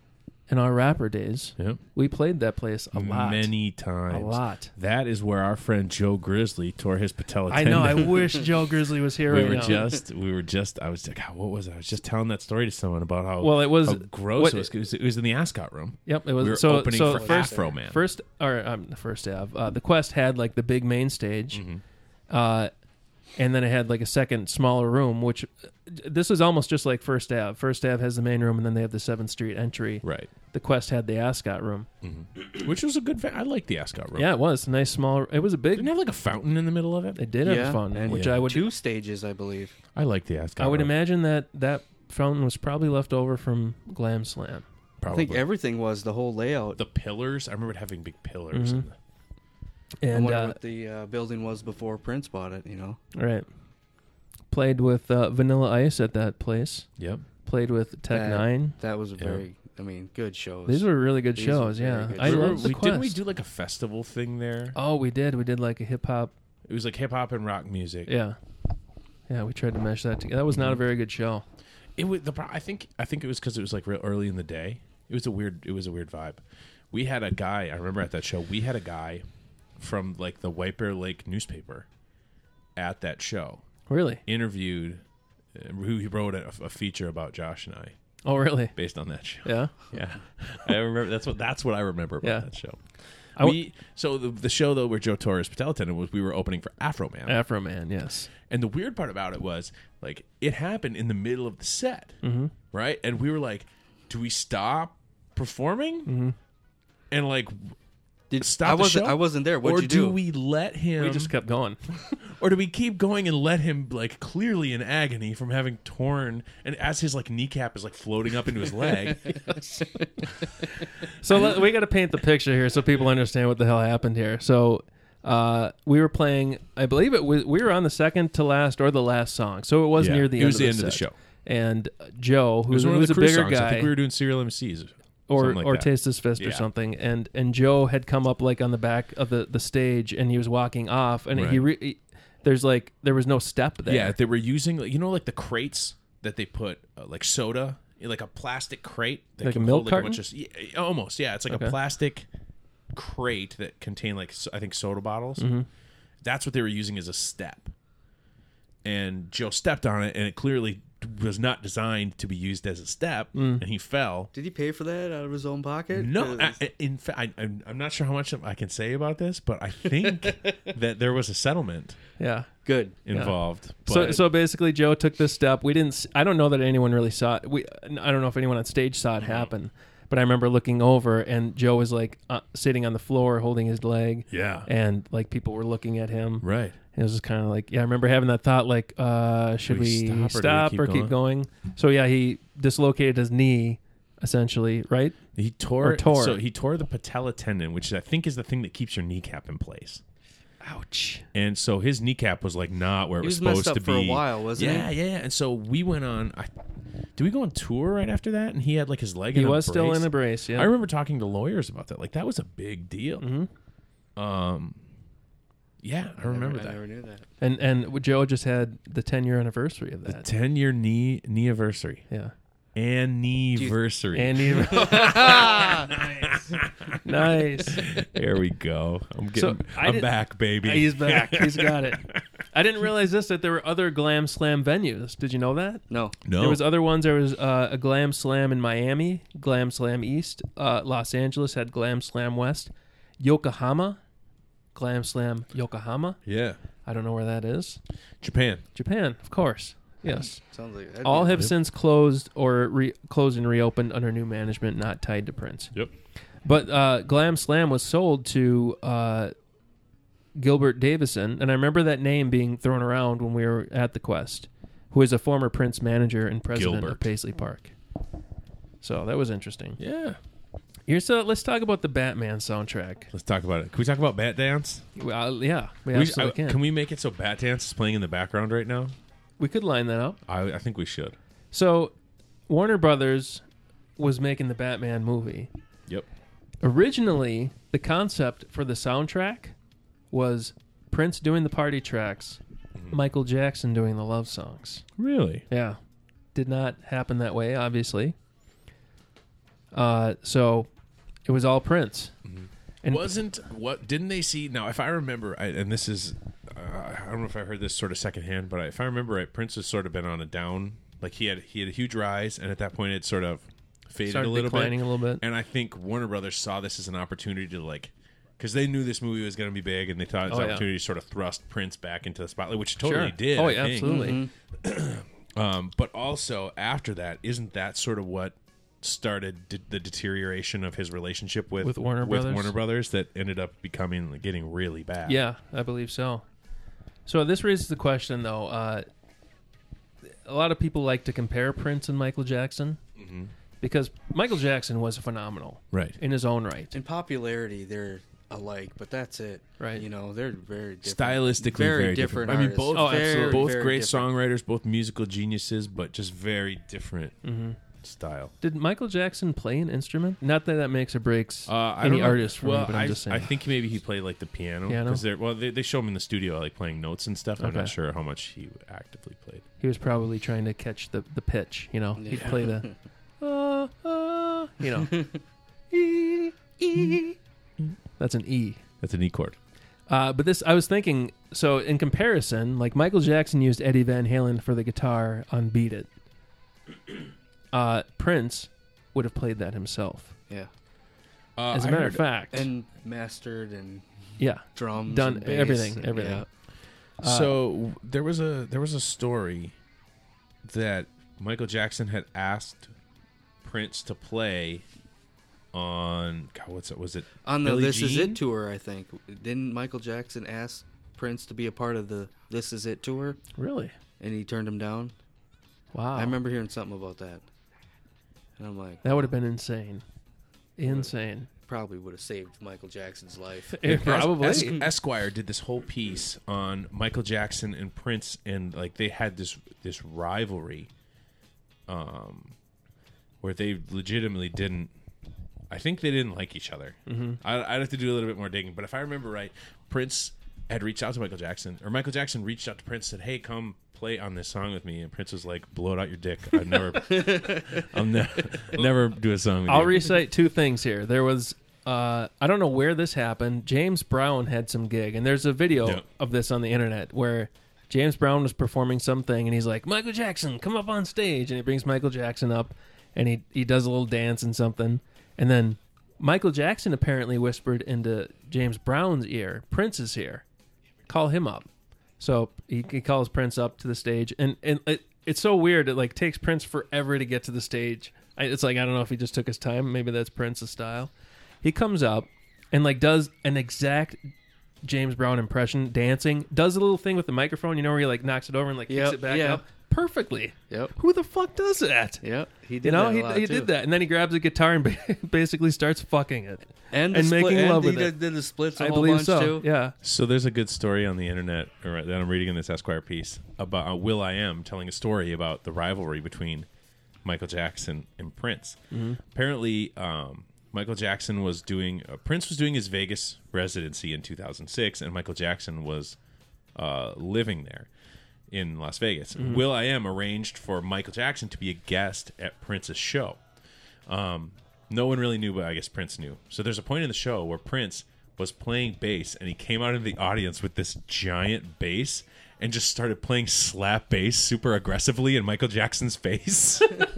in our rapper days, Yep. we played that place a lot. Many times. A lot. That is where our friend Joe Grizzly tore his patella I tendon. know. I wish Joe Grizzly was here we right were now. just, we were just, I was like, God, what was it? I was just telling that story to someone about how, Well, it was- how gross what- it was. It was. It was in the Ascot room. Yep, it was We were so opening so for first Afro Man. First or um, the first Ave, uh, the Quest had like the big main stage, Mm-hmm. uh, and then it had like a second smaller room. Which this is almost just like First Ave. First Ave has the main room, and then they have the Seventh Street entry. Right. The Quest had the Ascot room. Which was a good. Va- I like the Ascot room. Yeah, it was a nice small. It was a big. Didn't it have like a fountain in the middle of it. It did have Yeah, fun, and which yeah. I would Two stages, I believe. I like the Ascot. I would room. imagine that that fountain was probably left over from Glam Slam. Probably. I think everything was the whole layout. the pillars. I remember it having big pillars. Mhm. in the- I And wonder uh, what the uh, building was before Prince bought it. You know, right, played with uh, Vanilla Ice at that place. Yep. Played with Tech That- Nine. that was a Yeah. very, I mean, good shows. These were really good These were shows. very Yeah, good I shows. love the we, Quest. Didn't we do like a festival thing there? Oh, we did. We did like a hip hop. It was like hip hop and rock music. Yeah, yeah. We tried to mesh that together. That was not a very good show. It was the. pro- I think. I think it was because it was like real early in the day. It was a weird. It was a weird vibe. We had a guy. I remember at that show. We had a guy from like the White Bear Lake newspaper at that show. Really? Interviewed. Uh, who he wrote a, a feature about Josh and I Oh, really? based on that show. Yeah. Yeah, I remember. That's what. That's what I remember about Yeah. that show. I w- we so the, the show though where Joe tore his patella tendon was we were opening for Afro Man. Afro Man. Yes. And the weird part about it was, like, it happened in the middle of the set, Mm-hmm. right? And we were like, do we stop performing? Mm-hmm. And, like, Did, stop I the wasn't. show? I wasn't there. What'd or you do do? we let him, We just kept going. or do we keep going and let him, like, clearly in agony from having torn, and as his, like, kneecap is, like, floating up into his leg. So let, we got to paint the picture here so people understand what the hell happened here. So uh, we were playing. I believe it was. We were on the second to last or the last song. So it was Yeah, near the it end. was of the the end of the set. show. And uh, Joe, It who was was, one of who's the a crew bigger songs. I guy, think we were doing Serial M Cs. or something like or that. Taste This Fist or Yeah. something, and and Joe had come up like on the back of the, the stage, and he was walking off, and he, re- he there's like there was no step there. Yeah, they were using, like, you know, like the crates that they put uh, like soda, in, like a plastic crate that Like a can milk hold, like, a carton? bunch of, yeah, almost, yeah. It's like Okay. a plastic crate that contained, like, so- I think soda bottles. Mm-hmm. That's what they were using as a step. And Joe stepped on it, and it clearly was not designed to be used as a step, Mm. and he fell. Did he pay for that out of his own pocket? No, 'Cause- I, in fact, I, I'm I'm not sure how much I can say about this, but I think that there was a settlement yeah. good. involved. So, but- so basically, Joe took this step. We didn't. s- I don't know that anyone really saw it. We. I don't know if anyone on stage saw it happen, but I remember looking over, and Joe was like uh, sitting on the floor, holding his leg, yeah, and like people were looking at him. right. And it was just kind of like, yeah, I remember having that thought, like, uh, should we we, stop or do we stop keep or keep going? So yeah, he dislocated his knee, essentially, right? He tore, Or tore. So he tore the patella tendon, which I think is the thing that keeps your kneecap in place. Ouch. And so his kneecap was like not where it He was, was messed supposed up to for be. a while, wasn't yeah, he? yeah, yeah. And so we went on. I, did we go on tour right after that? And he had like his leg. He in a was still brace? in a brace. Yeah. I remember talking to lawyers about that. Like that was a big deal. hmm Um, yeah, I remember I that. never knew that. And and Joe just had the ten year anniversary of The that. ten year knee anniversary. yeah. Anniversary. Andy. Nice. There we go. I'm getting. I I'm didn't- back, baby. He's back. He's got it. I didn't realize this that there were other Glam Slam venues. Did you know that? No. no. There was other ones. There was uh, a Glam Slam in Miami, Glam Slam East. Uh, Los Angeles had Glam Slam West. Yokohama, Glam Slam Yokohama. yeah. I don't know where that is. Japan. Japan, of course. Yes. Sounds like that'd All be- have since closed or re- closed and reopened under new management, not tied to Prince. Yep. But uh, Glam Slam was sold to uh, Gilbert Davison, and I remember that name being thrown around when we were at the Quest, who is a former Prince manager and president Gilbert. of Paisley Park. So that was interesting. Yeah. Here's uh, let's talk about the Batman soundtrack. Let's talk about it. Can we talk about Bat Dance? Well, yeah, we We- absolutely I- can. we make it so Bat Dance is playing in the background right now? We could line that up. I, I think we should. So Warner Brothers was making the Batman movie. Yep. Originally, the concept for the soundtrack was Prince doing the party tracks, Michael Jackson doing the love songs. Really? Yeah. Did not happen that way, obviously. Uh, so it was all Prince. Mm-hmm. And Wasn't what? Didn't they see? Now, if I remember, I, and this is, uh, I don't know if I heard this sort of secondhand, but if I remember right, Prince has sort of been on a down. Like he had he had a huge rise, and at that point, it sort of faded started a little declining bit. a little bit. And I think Warner Brothers saw this as an opportunity to like, because they knew this movie was going to be big, and they thought it was Oh, an yeah. opportunity to sort of thrust Prince back into the spotlight, which it totally Sure. did. Oh, I yeah, think. absolutely. Mm-hmm. Um, but also after that, isn't that sort of what started de- the deterioration of his relationship with With Warner with Brothers? Warner Brothers that ended up becoming like, getting really bad? Yeah, I believe so. So this raises the question, though. Uh, a lot of people like to compare Prince and Michael Jackson Mm-hmm. because Michael Jackson was phenomenal Right. in his own right. In popularity, they're alike, but that's it. Right. You know, they're very different. Stylistically, very, very different. different. I mean, artists. both- Oh, Very, absolutely. Both very great different. songwriters, both musical geniuses, but just very different hmm style. Did Michael Jackson play an instrument? Not that that makes or breaks Uh, I any don't know. artist for well, me, but I'm I, just saying. I think maybe he played like the piano. Piano? 'Cause they're- well, they, they show him in the studio like playing notes and stuff. I'm Okay. not sure how much he actively played. He was probably trying to catch the, the pitch, you know. He'd Yeah. play the, uh, uh, you know. E, E. That's an E. That's an E chord. Uh, but this, I was thinking, so in comparison, like Michael Jackson used Eddie Van Halen for the guitar on Beat It. Uh, Prince would have played that himself. Yeah. Uh, As a I matter heard- of fact. And mastered and yeah. drums. Done and bass everything, and- everything. yeah. Uh, so there was a there was a story that Michael Jackson had asked Prince to play on God, what's it? Was it On the Billie This Is Jean? It tour, I think. Didn't Michael Jackson ask Prince to be a part of the This Is It tour, Really? and he turned him down? Wow. I remember hearing something about that. And I'm like, That would have been insane. Insane. probably would have saved Michael Jackson's life. It probably. Es- Esquire did this whole piece on Michael Jackson and Prince, and like they had this this rivalry, um, where they legitimately didn't. I think they didn't like each other. Mm-hmm. I, I'd have to do a little bit more digging, but if I remember right, Prince had reached out to Michael Jackson, or Michael Jackson reached out to Prince and said, "Hey, come play on this song with me," and Prince was like, "Blow it out your dick! I've never, I'll ne- never do a song with I'll you." recite two things here. There was, uh, I don't know where this happened. James Brown had some gig, and there's a video Yeah. of this on the internet where James Brown was performing something, and he's like, "Michael Jackson, come up on stage," and he brings Michael Jackson up, and he he does a little dance and something, and then Michael Jackson apparently whispered into James Brown's ear, "Prince is here, call him up." So he, he calls Prince up to the stage, and, and it, it's so weird. It like takes Prince forever to get to the stage. I, it's like I don't know if he just took his time. Maybe that's Prince's style. He comes up and like does an exact James Brown impression, dancing. Does a little thing with the microphone, you know, where he like knocks it over and like kicks Yep, it back yeah. up perfectly. Yep. Who the fuck does that? Yep. He did You know, that a he, lot, he too. did that, and then he grabs a guitar and ba- basically starts fucking it. And, the and split, making and love he with did, it. did the splits a I whole believe bunch so. too. Yeah. So there's a good story on the internet or that I'm reading in this Esquire piece about uh, Will I Am telling a story about the rivalry between Michael Jackson and Prince. Apparently, um, Michael Jackson was doing uh, Prince was doing his Vegas residency in two thousand six, and Michael Jackson was uh, living there in Las Vegas. Will I Am arranged for Michael Jackson to be a guest at Prince's show. Um, no one really knew, but I guess Prince knew. So there's a point in the show where Prince was playing bass, and he came out of the audience with this giant bass and just started playing slap bass super aggressively in Michael Jackson's face.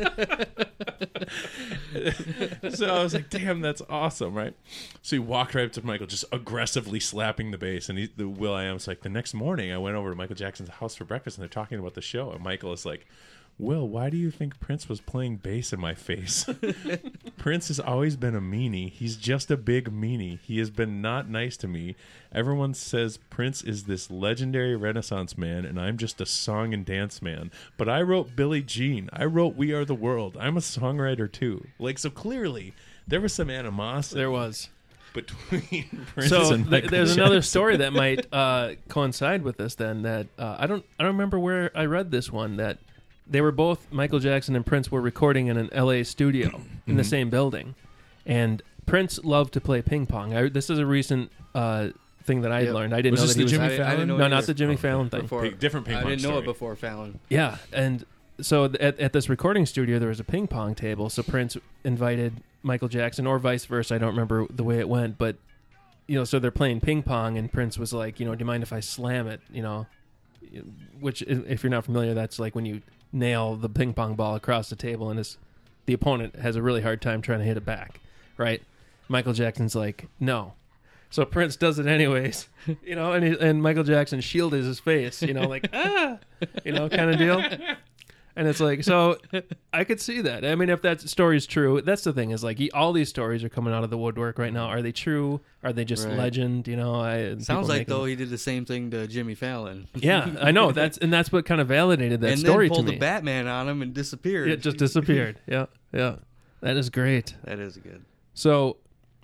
So I was like, damn, that's awesome, right? So he walked right up to Michael, just aggressively slapping the bass. And he, the Will I Am's like, the next morning I went over to Michael Jackson's house for breakfast, and they're talking about the show. And Michael is like, Will, why do you think Prince was playing bass in my face? Prince has always been a meanie. He's just a big meanie. He has been not nice to me. Everyone says Prince is this legendary Renaissance man, and I'm just a song and dance man. But I wrote Billie Jean. I wrote We Are the World. I'm a songwriter too. Like, so clearly there was some animosity There was. between Prince So and th- Michael there's another Jackson. story that might uh, coincide with this. Then that uh, I don't I don't remember where I read this one, that they were both, Michael Jackson and Prince were recording in an L A studio in the same building, and Prince loved to play ping pong. I, this is a recent uh, thing that I had Yep. learned. I didn't Was know this that he the was. Jimmy I, I didn't know Fallon? No, it not either the Jimmy Oh, Fallon thing. before. Pig- different ping I pong didn't know story. it before Fallon. Yeah, and so th- at, at this recording studio, there was a ping pong table. So Prince invited Michael Jackson, or vice versa. I don't remember the way it went, but you know, so they're playing ping pong, and Prince was like, you know, do you mind if I slam it? You know, which, if you're not familiar, that's like when you nail the ping pong ball across the table, and his, the opponent has a really hard time trying to hit it back, right? Michael Jackson's like, no. So Prince does it anyways, you know, and he, and Michael Jackson shielded his face, you know, like, ah, you know, kind of deal. And it's like, so I could see that. I mean, if that story is true, that's the thing is like he, all these stories are coming out of the woodwork right now. Are they true? Are they just Right. legend? You know, I, Sounds like making, though he did the same thing to Jimmy Fallon. Yeah, I know. That's and that's what kind of validated that and story then pulled to me. the Batman on him and disappeared. It just disappeared. Yeah, yeah, that is great. That is good. So,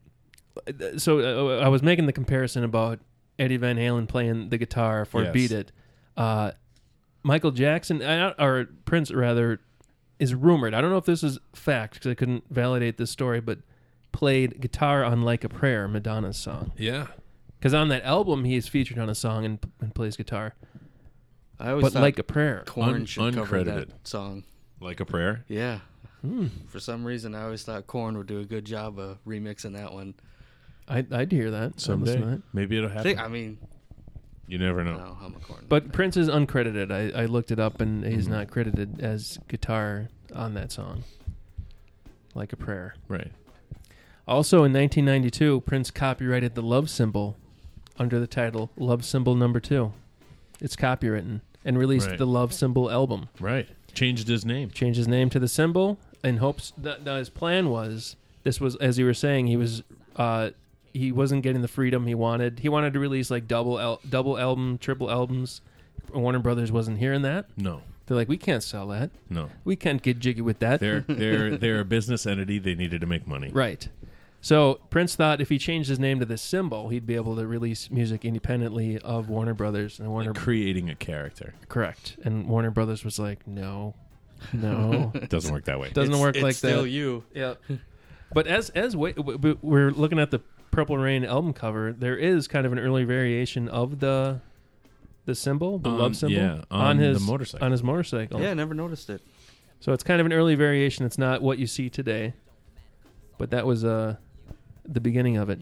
so uh, I was making the comparison about Eddie Van Halen playing the guitar for Yes. "Beat It." Uh, Michael Jackson, uh, or Prince rather, is rumored. I don't know if this is fact because I couldn't validate this story, but played guitar on "Like a Prayer," Madonna's song. Yeah. Because on that album, he is featured on a song and, and plays guitar. I always But thought "Like a Prayer," Korn Un- should cover uncredited. that song. Like a prayer. Yeah. Hmm. For some reason, I always thought Korn would do a good job of remixing that one. I, I'd hear that I'd listen to Someday. that. Maybe it'll I, happen. think, I mean, You never know. no, I'm a Korn. But Prince is uncredited. I, I looked it up, and he's Mhm. not credited as guitar on that song. "Like a Prayer." Right. Also, in nineteen ninety-two, Prince copyrighted the Love Symbol under the title Love Symbol Number Two. It's copywritten, and released Right. the Love Symbol album. Right. Changed his name. Changed his name to the symbol in hopes that, that his plan was, this was, as you were saying, he was uh, he wasn't getting the freedom he wanted. He wanted to release like double el- double album, triple albums. Warner Brothers wasn't hearing that. No. They're like, we can't sell that. No. We can't get jiggy with that. They're they're they're a business entity. They needed to make money. Right. So Prince thought if he changed his name to this symbol, he'd be able to release music independently of Warner Brothers. And Warner, Like creating a character. correct. And Warner Brothers was like, no, no, It doesn't work that way. doesn't It's- work it's like still that. you. Yeah. But as as we, we- we're looking at the Purple Rain album cover, there is kind of an early variation of the the symbol, the On- love symbol, yeah, on his the motorcycle. on his motorcycle. Yeah, I never noticed it. So it's kind of an early variation. It's not what you see today, but that was uh, the beginning of it.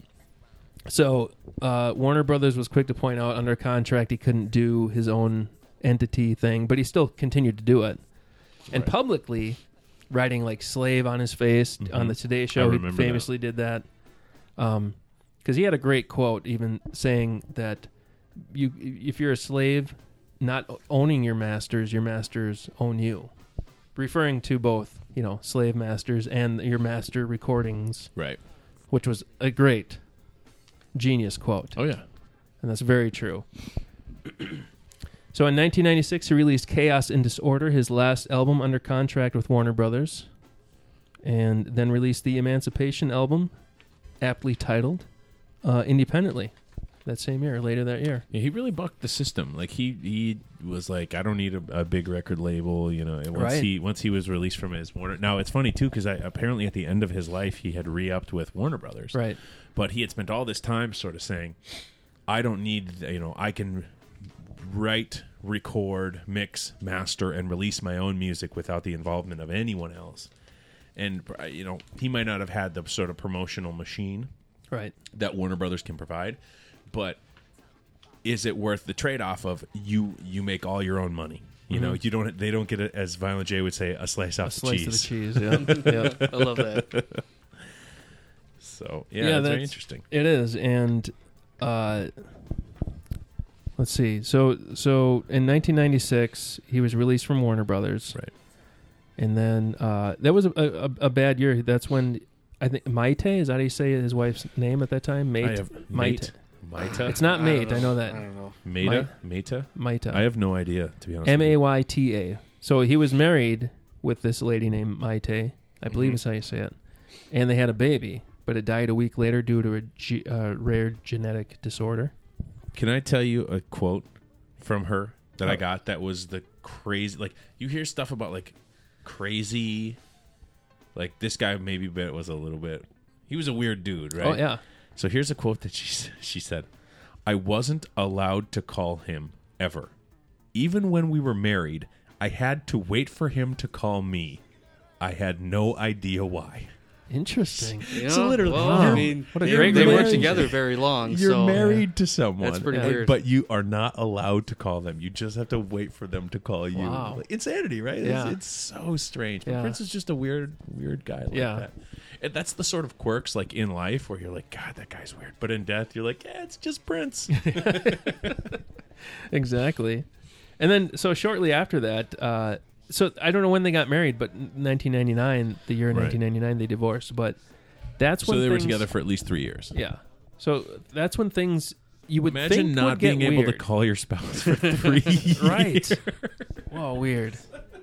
So uh, Warner Brothers was quick to point out under contract he couldn't do his own entity thing, but he still continued to do it. And Right. publicly, writing like "slave" on his face Mhm. on the Today I Show, he remember that. famously did that. Um, because he had a great quote, even saying that you, if you're a slave, not owning your masters, your masters own you, referring to both, you know, slave masters and your master recordings, Right. which was a great, genius quote, Oh yeah. and that's very true. So in nineteen ninety-six, he released "Chaos and Disorder," his last album under contract with Warner Brothers, and then released the "Emancipation" album, aptly titled, uh, independently that same year, later that year. Yeah, he really bucked the system. Like he, he was like, I don't need a, a big record label, you know. And once Right. he once he was released from his Warner. Now it's funny too because apparently at the end of his life he had re-upped with Warner Brothers. Right. But he had spent all this time sort of saying, I don't need, you know, I can write, record, mix, master, and release my own music without the involvement of anyone else. And uh, you know, he might not have had the sort of promotional machine Right. that Warner Brothers can provide, but is it worth the trade-off of you you make all your own money? You know, you don't they don't get it, as Violent J would say, a slice off Mm-hmm. A the slice cheese. of the cheese. Yeah. yeah. I love that. So yeah, Yeah, it's very that's- interesting. It is, and uh, let's see. So, so in nineteen ninety-six, he was released from Warner Brothers, Right. and then uh, that was a, a, a bad year. That's when I think Maite, is that how you say his wife's name at that time? Mate, I have Maite. mate, Maita, It's not I don't Mate. I know that. I don't know. Maita, Maita. Maita. I have no idea, to be honest. M with A you. Y T A. So he was married with this lady named Maite, I believe Mhm. is how you say it, and they had a baby, but it died a week later due to a ge- uh, rare genetic disorder. Can I tell you a quote from her that I Oh. got that was the crazy? Like you hear stuff about like crazy, like this guy maybe bet was a little bit. He was a weird dude, right? Oh yeah. So here's a quote that she s- she said, "I wasn't allowed to call him ever. Even when we were married, I had to wait for him to call me. I had no idea why. Interesting. You know? So literally, well, wow. I mean, What a they, great they weren't relationship. together very long. You're so, married to someone. That's pretty and- weird. But you are not allowed to call them. You just have to wait for them to call you. Wow. Like, insanity, right? Yeah. It's, it's so strange. But Yeah. Prince is just a weird, weird guy like Yeah. that. And that's the sort of quirks like in life where you're like, God, that guy's weird. But in death, you're like, yeah, it's just Prince. Exactly. And then, so shortly after that, uh, so I don't know when they got married, but in nineteen ninety-nine, the year Right. nineteen ninety-nine, they divorced. But that's So when they were things- together for at least three years. Yeah. So that's when things you would Imagine think not would get being able to weird. call your spouse for three years. Right. Whoa, weird.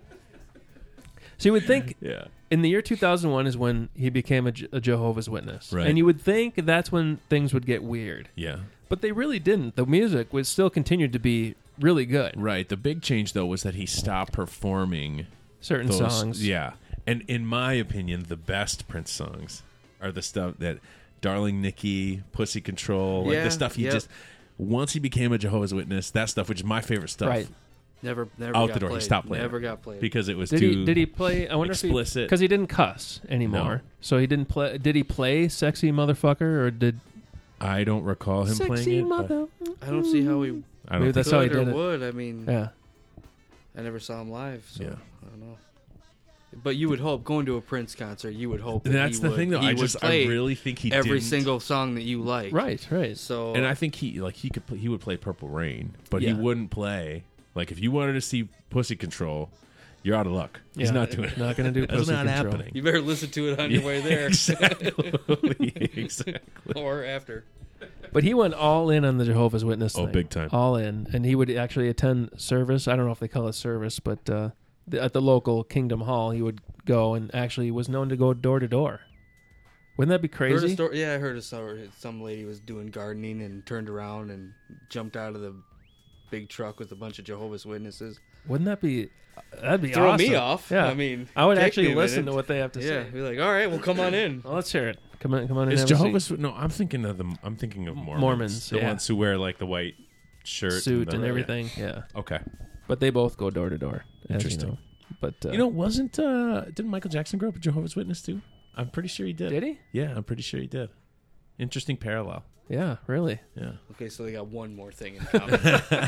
So you would think Yeah. in the year two thousand one is when he became a, Je- a Jehovah's Witness. Right. And you would think that's when things would get weird. Yeah. But they really didn't. The music was still continued to be really good. Right. The big change, though, was that he stopped performing Certain those, songs. Yeah. And in my opinion, the best Prince songs are the stuff that Darling Nikki, Pussy Control, like Yeah, the stuff he yep. just once he became a Jehovah's Witness, that stuff, which is my favorite stuff. Right. Never, never Out got the door. He Played. stopped playing Never it. got played. Because it was Did too he did he play I wonder explicit. if because he, didn't cuss anymore. No. So he didn't play did he play Sexy Motherfucker or did I don't recall him Sexy playing it. but Mother I don't see how he I don't Maybe think that's could how he or did it. would. I mean, Yeah. I never saw him live, so Yeah. I don't know. But you would hope going to a Prince concert, you would hope that And that's he the would, thing, though. he I would just, I play really think he every didn't. single song that you like. Right, right. So And I think he like he could play, he would play Purple Rain, but Yeah. he wouldn't play like if you wanted to see Pussy Control, you're out of luck. He's Yeah. not doing it. Not gonna do That's Pussy not Control. happening. you better listen to it on your way there Exactly. exactly. or after. But he went all in on the Jehovah's Witness Oh, thing. big time. All in. And he would actually attend service. I don't know if they call it service, but uh, the, at the local Kingdom Hall, he would go and actually was known to go door to door. Wouldn't that be Heard a crazy? story, yeah, I heard a story. Some lady was doing gardening and turned around and jumped out of the big truck with a bunch of Jehovah's Witnesses. Wouldn't that be... That'd be Throw awesome. me off. Yeah. I mean, I would take me actually a listen minute. to what they have to Yeah, say. be like, all right, well, come on in. Well, let's hear it. Come on, come on in. Is and have a Jehovah's no? I'm thinking of the. I'm thinking of Mormons. Mormons, the yeah. ones who wear like the white shirt, seat. Suit the- and yeah. everything. Yeah. Okay, But they both go door to door. as Interesting. You know. But uh, you know, wasn't uh didn't Michael Jackson grow up a Jehovah's Witness too? I'm pretty sure he did. did he? Yeah, I'm pretty sure he did. Interesting parallel. Yeah, really. Yeah. Okay, so they got one more thing in common.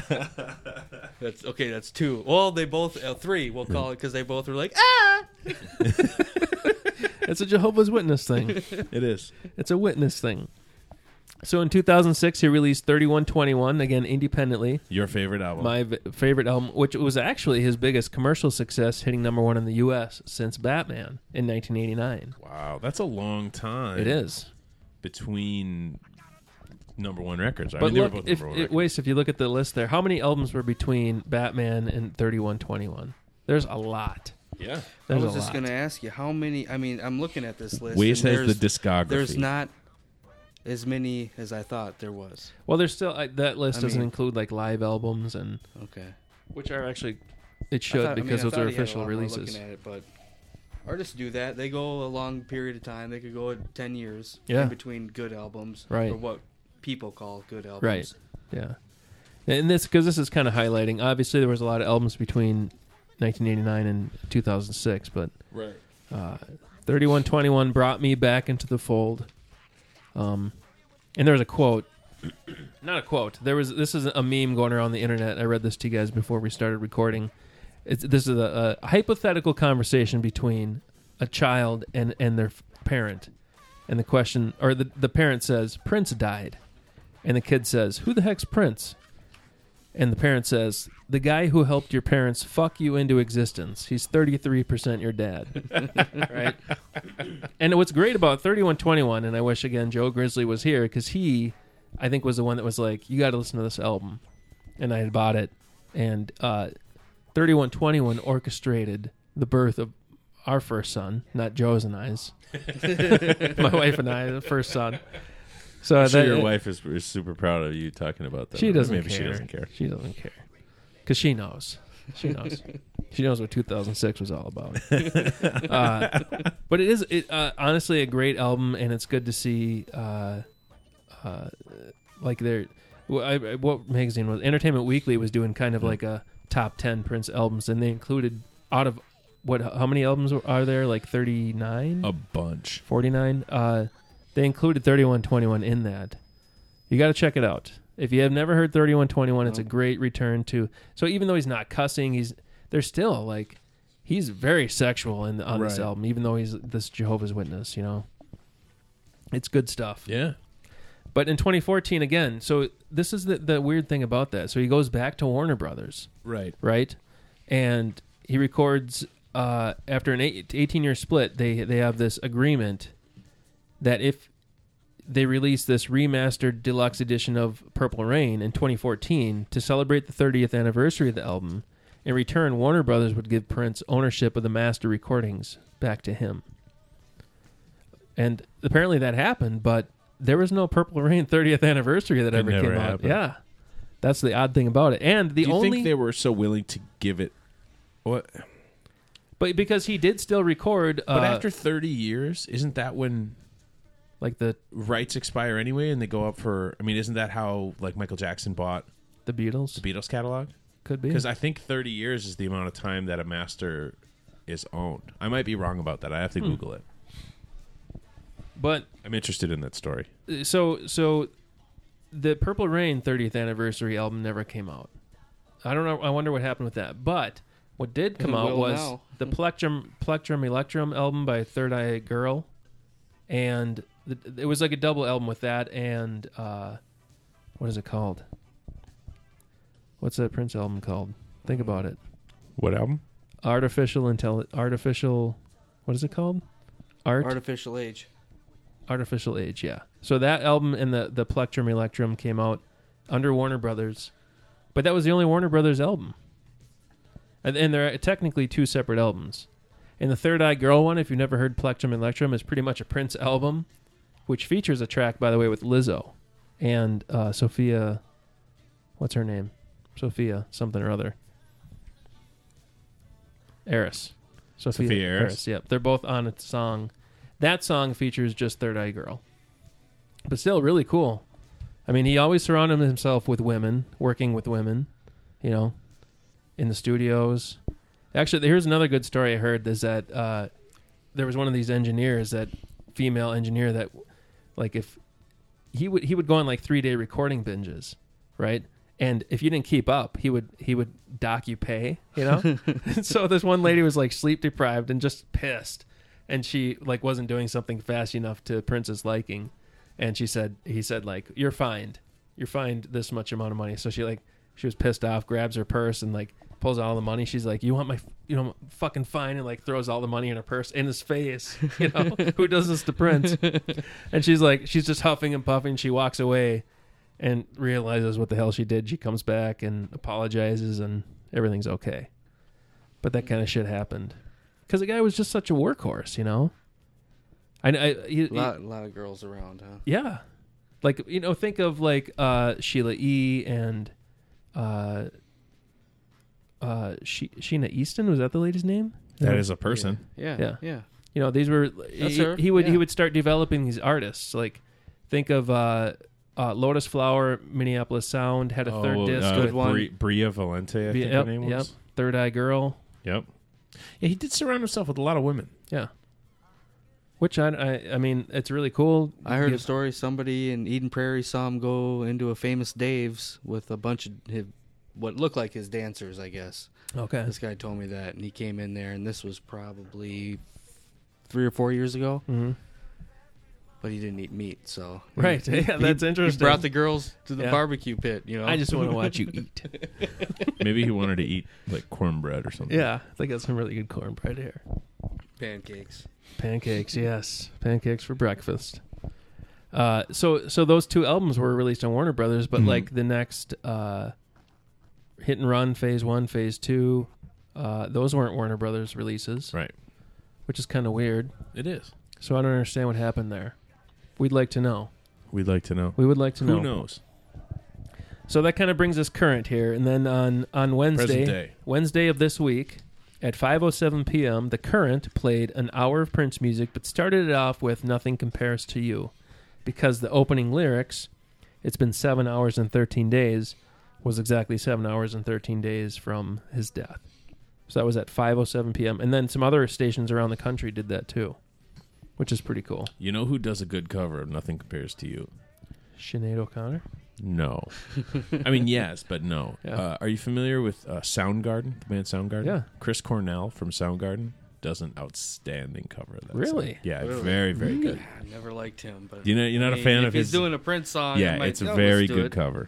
that's okay. That's two. Well, they both uh, three. We'll call it because they both were like, ah. It's a Jehovah's Witness thing. It is. It's a witness thing. So in two thousand six, he released thirty-one twenty-one, again, independently. Your favorite album. My v- favorite album, which was actually his biggest commercial success, hitting number one in the U S since Batman in nineteen eighty-nine. Wow, that's a long time. It is. Between number one records. I But mean, they were look, both if, number one it, records. Waste, if you look at the list there, how many albums were between Batman and thirty-one twenty-one? There's a lot. Yeah. I There's was a just lot. going to ask you how many. I mean, I'm looking at this list. Waze and has the there's- discography. There's not as many as I thought there was. Well, there's still uh, that list I doesn't mean- include like live albums and Okay. which are actually it I should thought- I mean, because I those thought are he had a official lot more releases. Looking at it, but artists do that. They go a long period of time. They could go ten years Yeah. in between good albums, Right. or what people call good albums. Right. Yeah, and this because this is kind of highlighting. Obviously, there was a lot of albums between nineteen eighty-nine and two thousand six, but Right. uh, thirty-one twenty-one brought me back into the fold. Um, and there was a quote, not a quote. There was this is a meme going around the internet. I read this to you guys before we started recording. It's, this is a, a hypothetical conversation between a child and and their f- parent, and the question or the the parent says Prince died, and the kid says who the heck's Prince? And the parent says, the guy who helped your parents fuck you into existence. He's thirty-three percent your dad. Right? And what's great about thirty-one twenty-one, and I wish, again, Joe Grizzly was here, because he, I think, was the one that was like, you got to listen to this album. And I had bought it. And uh, thirty-one twenty-one orchestrated the birth of our first son, not Joe's and I's. My wife and I, the first son. So I'm sure that- your wife is, is super proud of you talking about that. She doesn't Maybe care. she doesn't care. She doesn't care. Because she knows. She knows. She knows what two thousand six was all about. uh, but it is, it, uh, honestly, a great album, and it's good to see, uh, uh, like, their... wh- I, I- what magazine was Entertainment Weekly was doing kind of like a top ten Prince albums, and they included out of what? How many albums are there? Like thirty-nine, A bunch. forty-nine. Uh, they included thirty-one twenty-one in that. You got to check it out. If you have never heard thirty-one twenty-one, it's a great return to. So even though he's not cussing, he's there's still like he's very sexual in on this Right. album, even though he's this Jehovah's Witness. You know, it's good stuff. Yeah. But in twenty fourteen, again, so this is the, the weird thing about that. So he goes back to Warner Brothers, Right. right? And he records, uh, after an eight, eighteen-year split, they, they have this agreement that if they release this remastered deluxe edition of Purple Rain in twenty fourteen to celebrate the thirtieth anniversary of the album, in return, Warner Brothers would give Prince ownership of the master recordings back to him. And apparently that happened, but there was no Purple Rain thirtieth anniversary that It ever never came out. happened. Yeah. That's the odd thing about it. And the Do you only think they were so willing to give it? What? but because he did still record uh, But after thirty years, isn't that when like the rights expire anyway, and they go up for? I mean, isn't that how like Michael Jackson bought the Beatles the Beatles catalog? could be. Because I think thirty years is the amount of time that a master is owned. I might be wrong about that. I have to Hmm. Google it. But I'm interested in that story. so so the Purple Rain thirtieth anniversary album never came out. I don't know. I wonder what happened with that. But what did come It out will was now. the Plectrum Plectrum Electrum album by Third Eye Girl, and the, it was like a double album with that and uh, what is it called? What's that Prince album called? Think about it. What album? Artificial intelli- Artificial. What is it called? Art. Artificial Age. Artificial Age, yeah. So that album and the, the Plectrum Electrum came out under Warner Brothers, but that was the only Warner Brothers album. And, and they're technically two separate albums. And the Third Eye Girl one, if you've never heard Plectrum Electrum, is pretty much a Prince album, which features a track, by the way, with Lizzo and uh, Sophia, what's her name? Sophia something or other. Eris. Sophia, Sophia Eris? Yep. They're both on a song. That song features just Third Eye Girl. But still really cool. I mean, he always surrounded himself with women, working with women, you know, in the studios. Actually, here's another good story I heard is that uh, there was one of these engineers, that female engineer that, like, if he would he would go on like three-day recording binges, right? And if you didn't keep up, he would he would dock you pay, you know? So this one lady was like sleep deprived and just pissed. And she like wasn't doing something fast enough to Prince's liking. And she said he said like, "You're fined. You're fined this much amount of money." So she like she was pissed off, grabs her purse and like pulls out all the money. She's like, "You want my you know fucking fine?" And like throws all the money in her purse in his face. You know, who does this to Prince? And she's like she's just huffing and puffing. She walks away and realizes what the hell she did. She comes back and apologizes and everything's okay. But that kind of shit happened. Because the guy was just such a workhorse, you know? I, I he, A lot, a lot of girls around, huh? he- Yeah. Like, you know, think of like uh, Sheila E. and uh, uh, she- Sheena Easton. Was that the lady's name? That is a person. Yeah, Yeah. yeah. yeah. You know, these were he, her, he would he yeah. would start developing these artists. Like, think of uh, uh, Lotus Flower, Minneapolis Sound had a third Oh, disc. uh, with one. Bri- Bria Valente, I think yep, her name yep. was. Third Eye Girl. Yep. Yeah, he did surround himself with a lot of women. Yeah. Which I, I, I mean, it's really cool. I heard a Give- story. Somebody in Eden Prairie saw him go into a famous Dave's with a bunch of his, what looked like his dancers, I guess. Okay. This guy told me that, and he came in there, and this was probably three or four years ago. Mm-hmm. But he didn't eat meat, so Right. He, Yeah, that's he, interesting. He brought the girls to the Yeah. barbecue pit. You know, I just want to watch you eat. Maybe he wanted to eat like cornbread or something. Yeah, I think that's some really good cornbread here. pancakes. Pancakes, yes, pancakes for breakfast. Uh, so so those two albums were released on Warner Brothers, but Mhm. like the next uh, Hit and Run, Phase One, Phase Two, uh, those weren't Warner Brothers releases, Right. which is kind of weird. It is. So I don't understand what happened there. We'd like to know. We'd like to know. We would like to know. Who knows? So that kind of brings us current here, and then on on Wednesday, Present day. Wednesday of this week at five oh seven p.m., The Current played an hour of Prince music, but started it off with "Nothing Compares to You," because the opening lyrics, "It's been seven hours and thirteen days," was exactly seven hours and thirteen days from his death. So that was at five oh seven p.m. And then some other stations around the country did that too, which is pretty cool. You know who does a good cover of Nothing Compares to You? Sinead O'Connor? No. I mean, yes, but no. Yeah. Uh, are you familiar with uh, Soundgarden, the band Soundgarden? Yeah. Chris Cornell from Soundgarden does an outstanding cover of that Really? song. Yeah, Really? very, very Mm. good. I never liked him, but You know, you're not I a mean, fan if of he's his... doing a Prince song. yeah, I might, it's a oh, very let's do good it. cover.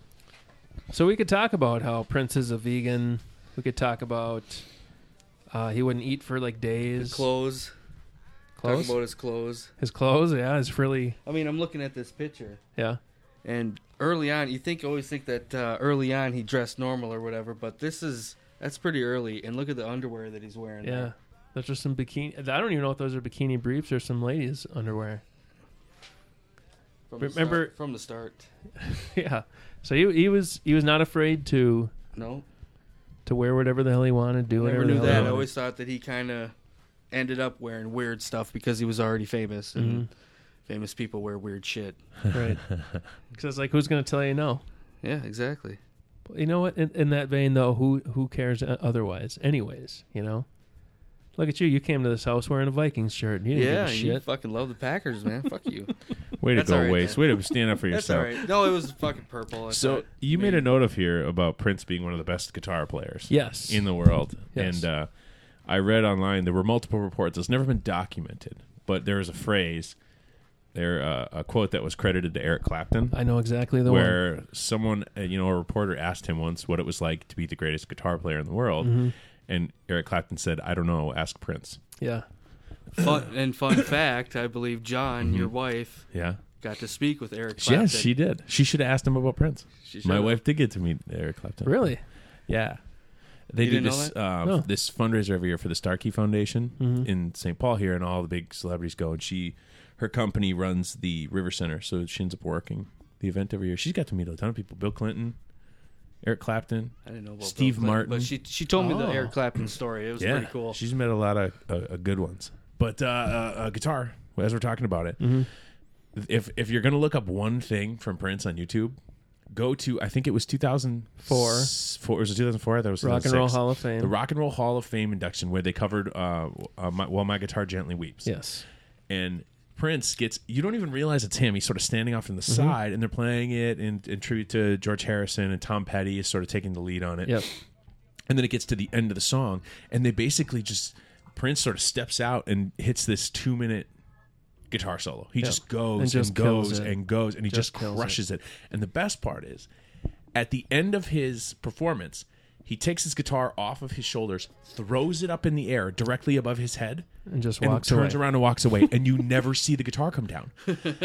So we could talk about how Prince is a vegan. We could talk about uh, he wouldn't eat for like days. His clothes. Clothes? Talk about his clothes. His clothes, yeah, is really, I mean, I'm looking at this picture, yeah. and early on, you think always think that uh, early on he dressed normal or whatever, but this is that's pretty early. And look at the underwear that he's wearing. Yeah. there. Those are some bikini. I don't even know if those are bikini briefs or some ladies' underwear. From the Remember- start, from the start. Yeah. So he he was he was not afraid to No, to wear whatever the hell he wanted, do I never whatever knew the hell that. he I wanted. always thought that he kind of ended up wearing weird stuff because he was already famous, and Mhm. famous people wear weird shit. Right. Because it's like, who's going to tell you no? Yeah, exactly. You know what? In, in that vein, though, who who cares uh, otherwise? Anyways, you know. Look at you. You came to this house wearing a Vikings shirt. And you didn't Yeah, give a you shit. fucking love the Packers, man. Fuck you. Way to That's go, all right, Waste. then. Way to stand up for That's all yourself. right. No, it was fucking purple. I So thought you made maybe- a note of here about Prince being one of the best guitar players Yes. in the world. Yes. And uh, I read online there were multiple reports. It's never been documented, but there was a phrase, there uh, a quote that was credited to Eric Clapton, I know exactly the one. where someone, uh, you know, a reporter asked him once what it was like to be the greatest guitar player in the world, Mm-hmm. and Eric Clapton said, "I don't know. Ask Prince." Yeah. Fun, and fun fact, I believe John, Mm-hmm. your wife, Yeah. got to speak with Eric Clapton. Yes, she did. She should have asked him about Prince. She My should've. wife did get to meet Eric Clapton. Really? Yeah. They You do didn't know this that? uh, No. this fundraiser every year for the Starkey Foundation Mhm. in Saint Paul here, and all the big celebrities go. And she, her company runs the River Center, so she ends up working the event every year. She's got to meet a ton of people: Bill Clinton, Eric Clapton. I didn't know about Steve Bill Clinton, Martin. but she she told me the Oh. Eric Clapton story. It was yeah, pretty cool. She's met a lot of uh, uh, good ones. But uh, uh, uh, guitar, as we're talking about it, Mm-hmm. if if you're gonna look up one thing from Prince on YouTube, go to I think it was two thousand four. Four was it two thousand four? That was Rock and Roll two thousand six. Hall of Fame. The Rock and Roll Hall of Fame induction, where they covered uh, uh, my, "While My Guitar Gently Weeps." Yes. And Prince gets, you don't even realize it's him. He's sort of standing off in the side, and they're playing it in, in tribute to George Harrison, and Tom Petty is sort of taking the lead on it. Yep. And then it gets to the end of the song, and they basically just, Prince sort of steps out and hits this two minute guitar solo. He Yep. just goes And just and kills goes it. and goes, and he Just just, kills crushes it. And the best part is, at the end of his performance, he takes his guitar off of his shoulders, throws it up in the air directly above his head, And just and walks turns away. around and walks away, and you never see the guitar come down.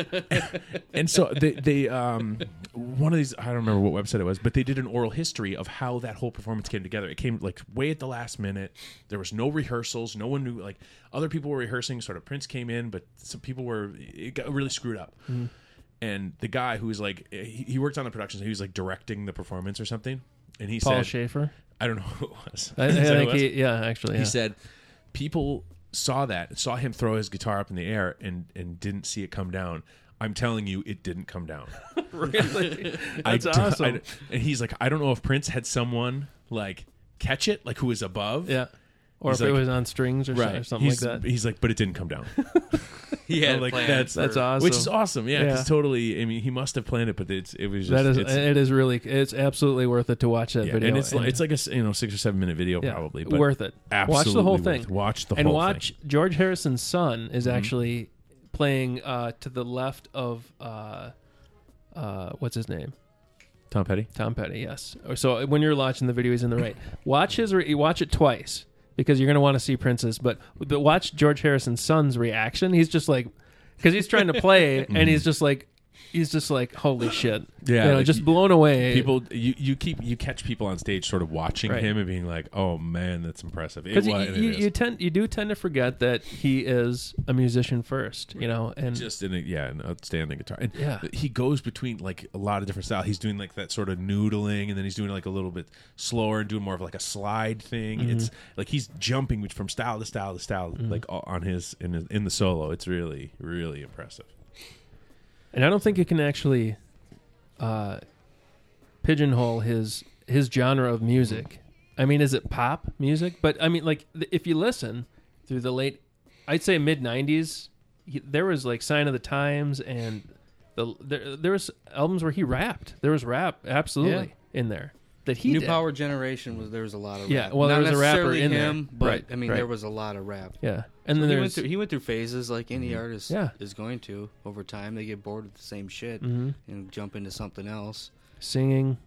And so they, they um, one of these, I don't remember what website it was, but they did an oral history of how that whole performance came together. It came like way at the last minute. There was no rehearsals. No one knew, like other people were rehearsing. Sort of Prince came in, but some people were, it got really screwed up. Mm-hmm. And the guy who was like, he, he worked on the production, so he was like directing the performance or something. And he Paul said, Schaefer. I don't know who it was. I, I Is that who think it was? he, yeah, actually, yeah. He said people saw that, saw him throw his guitar up in the air and, and didn't see it come down. I'm telling you, it didn't come down. Really? I That's d- awesome. I- and he's like, I don't know if Prince had someone like catch it, like who was above. Yeah. Or He's if it like- was on strings or, so- or something he's, like that. He's like, but it didn't come down. He had I'm like, plans that's- for- That's awesome. Which is awesome, yeah, because Yeah. totally. I mean, he must have planned it, but it's it was just That is, it's, it is really, it's absolutely worth it to watch that yeah, video. and it's like, it's like a s- you know six or seven minute video yeah, probably, but worth it. absolutely Watch the whole worth thing. it. Watch the and whole watch thing. George Harrison's son is Mhm. actually playing uh, to the left of uh, uh, what's his name? Tom Petty. Tom Petty. Yes. So when you're watching the video, he's in the right. Watch his. Re- watch it twice because you're going to want to see Prince's. But but watch George Harrison's son's reaction. He's just like, because he's trying to play and he's just like, he's just like, holy shit. Yeah, You know, like just you- blown away. People, you, you keep you catch people on stage sort of watching Right. him and being like, "Oh man, that's impressive." It Because was, you, and it you, is. you tend you do tend to forget that he is a musician first, you know, and just in a, yeah, an outstanding guitar. And Yeah. he goes between like a lot of different styles. He's doing like that sort of noodling, and then he's doing like a little bit slower and doing more of like a slide thing. Mm-hmm. It's like he's jumping from style to style to style, like all- on his in his, in the solo. It's really really impressive. and I don't think you can actually uh, pigeonhole his his genre of music. I mean, is it pop music? But I mean, like, th- if you listen through the late, I'd say mid nineties, there was like Sign of the Times, and the there, there was albums where he rapped. There was rap absolutely in there that he New did. Power Generation was there was a lot of Yeah, rap. well, there Not was a rapper necessarily in there. him, but Right, I mean right. there was a lot of rap. Yeah, and So then he there's went through he went through phases like any artist Yeah. is going to over time. They get bored with the same shit Mhm. and jump into something else. singing,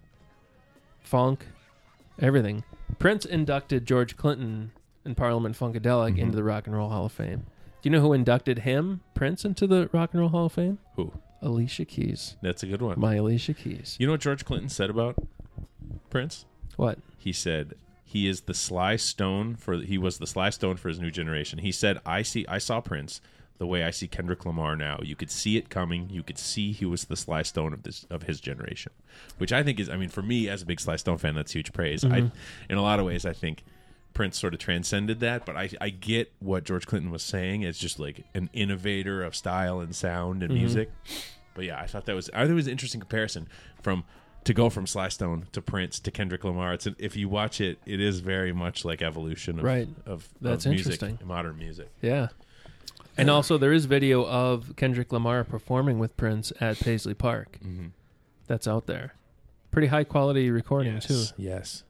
funk, everything. Prince inducted George Clinton and Parliament Funkadelic Mhm. into the Rock and Roll Hall of Fame. Do you know who inducted him, Prince, into the Rock and Roll Hall of Fame? Who? Alicia Keys. That's a good one. My Alicia Keys. You know what George Clinton said about Prince? What? He said he is the Sly Stone for he was the Sly Stone for his new generation. He said, "I see, I saw Prince the way I see Kendrick Lamar now. You could see it coming. You could see he was the Sly Stone of this of his generation," which I think is, I mean, for me as a big Sly Stone fan, that's huge praise. Mm-hmm. I, in a lot of ways, I think Prince sort of transcended that, but I, I get what George Clinton was saying as just like an innovator of style and sound and Mm-hmm. music. But yeah, I thought that was I thought it was an interesting comparison from to go from Sly Stone to Prince to Kendrick Lamar. It's an, if you watch it, it is very much like evolution of Right. of, That's of music, interesting. modern music. Yeah. And also, there is video of Kendrick Lamar performing with Prince at Paisley Park. Mm-hmm. That's out there. Pretty high quality recording, Yes, too. yes.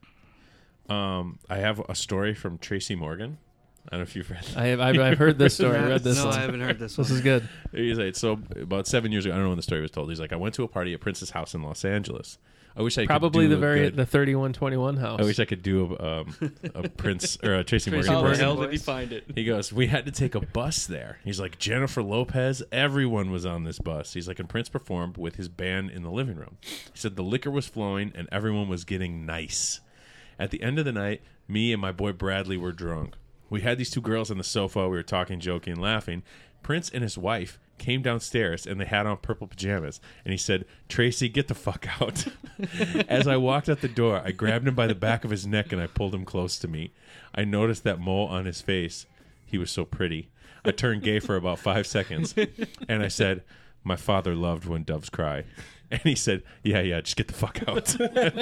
Um, I have a story from Tracy Morgan. I don't know if you've read that. I have, I've, I've heard this story. I read this no, one. I haven't heard this This one. is good. He's like, so about seven years ago, I don't know when the story was told. He's like, I went to a party at Prince's house in Los Angeles. I wish I Probably could do the a very good- the thirty-one twenty-one house. I wish I could do a, um, a Prince or a Tracy Morgan. How the impression. hell did he find it? He goes, we had to take a bus there. He's like, Jennifer Lopez, everyone was on this bus. He's like, and Prince performed with his band in the living room. He said the liquor was flowing and everyone was getting nice. At the end of the night, me and my boy Bradley were drunk. We had these two girls on the sofa. We were talking, joking, laughing. Prince and his wife came downstairs and they had on purple pajamas. And he said, Tracy, get the fuck out. As I walked out the door, I grabbed him by the back of his neck and I pulled him close to me. I noticed that mole on his face. He was so pretty. I turned gay for about five seconds. And I said, my father loved when doves cry. And he said, yeah, yeah, just get the fuck out.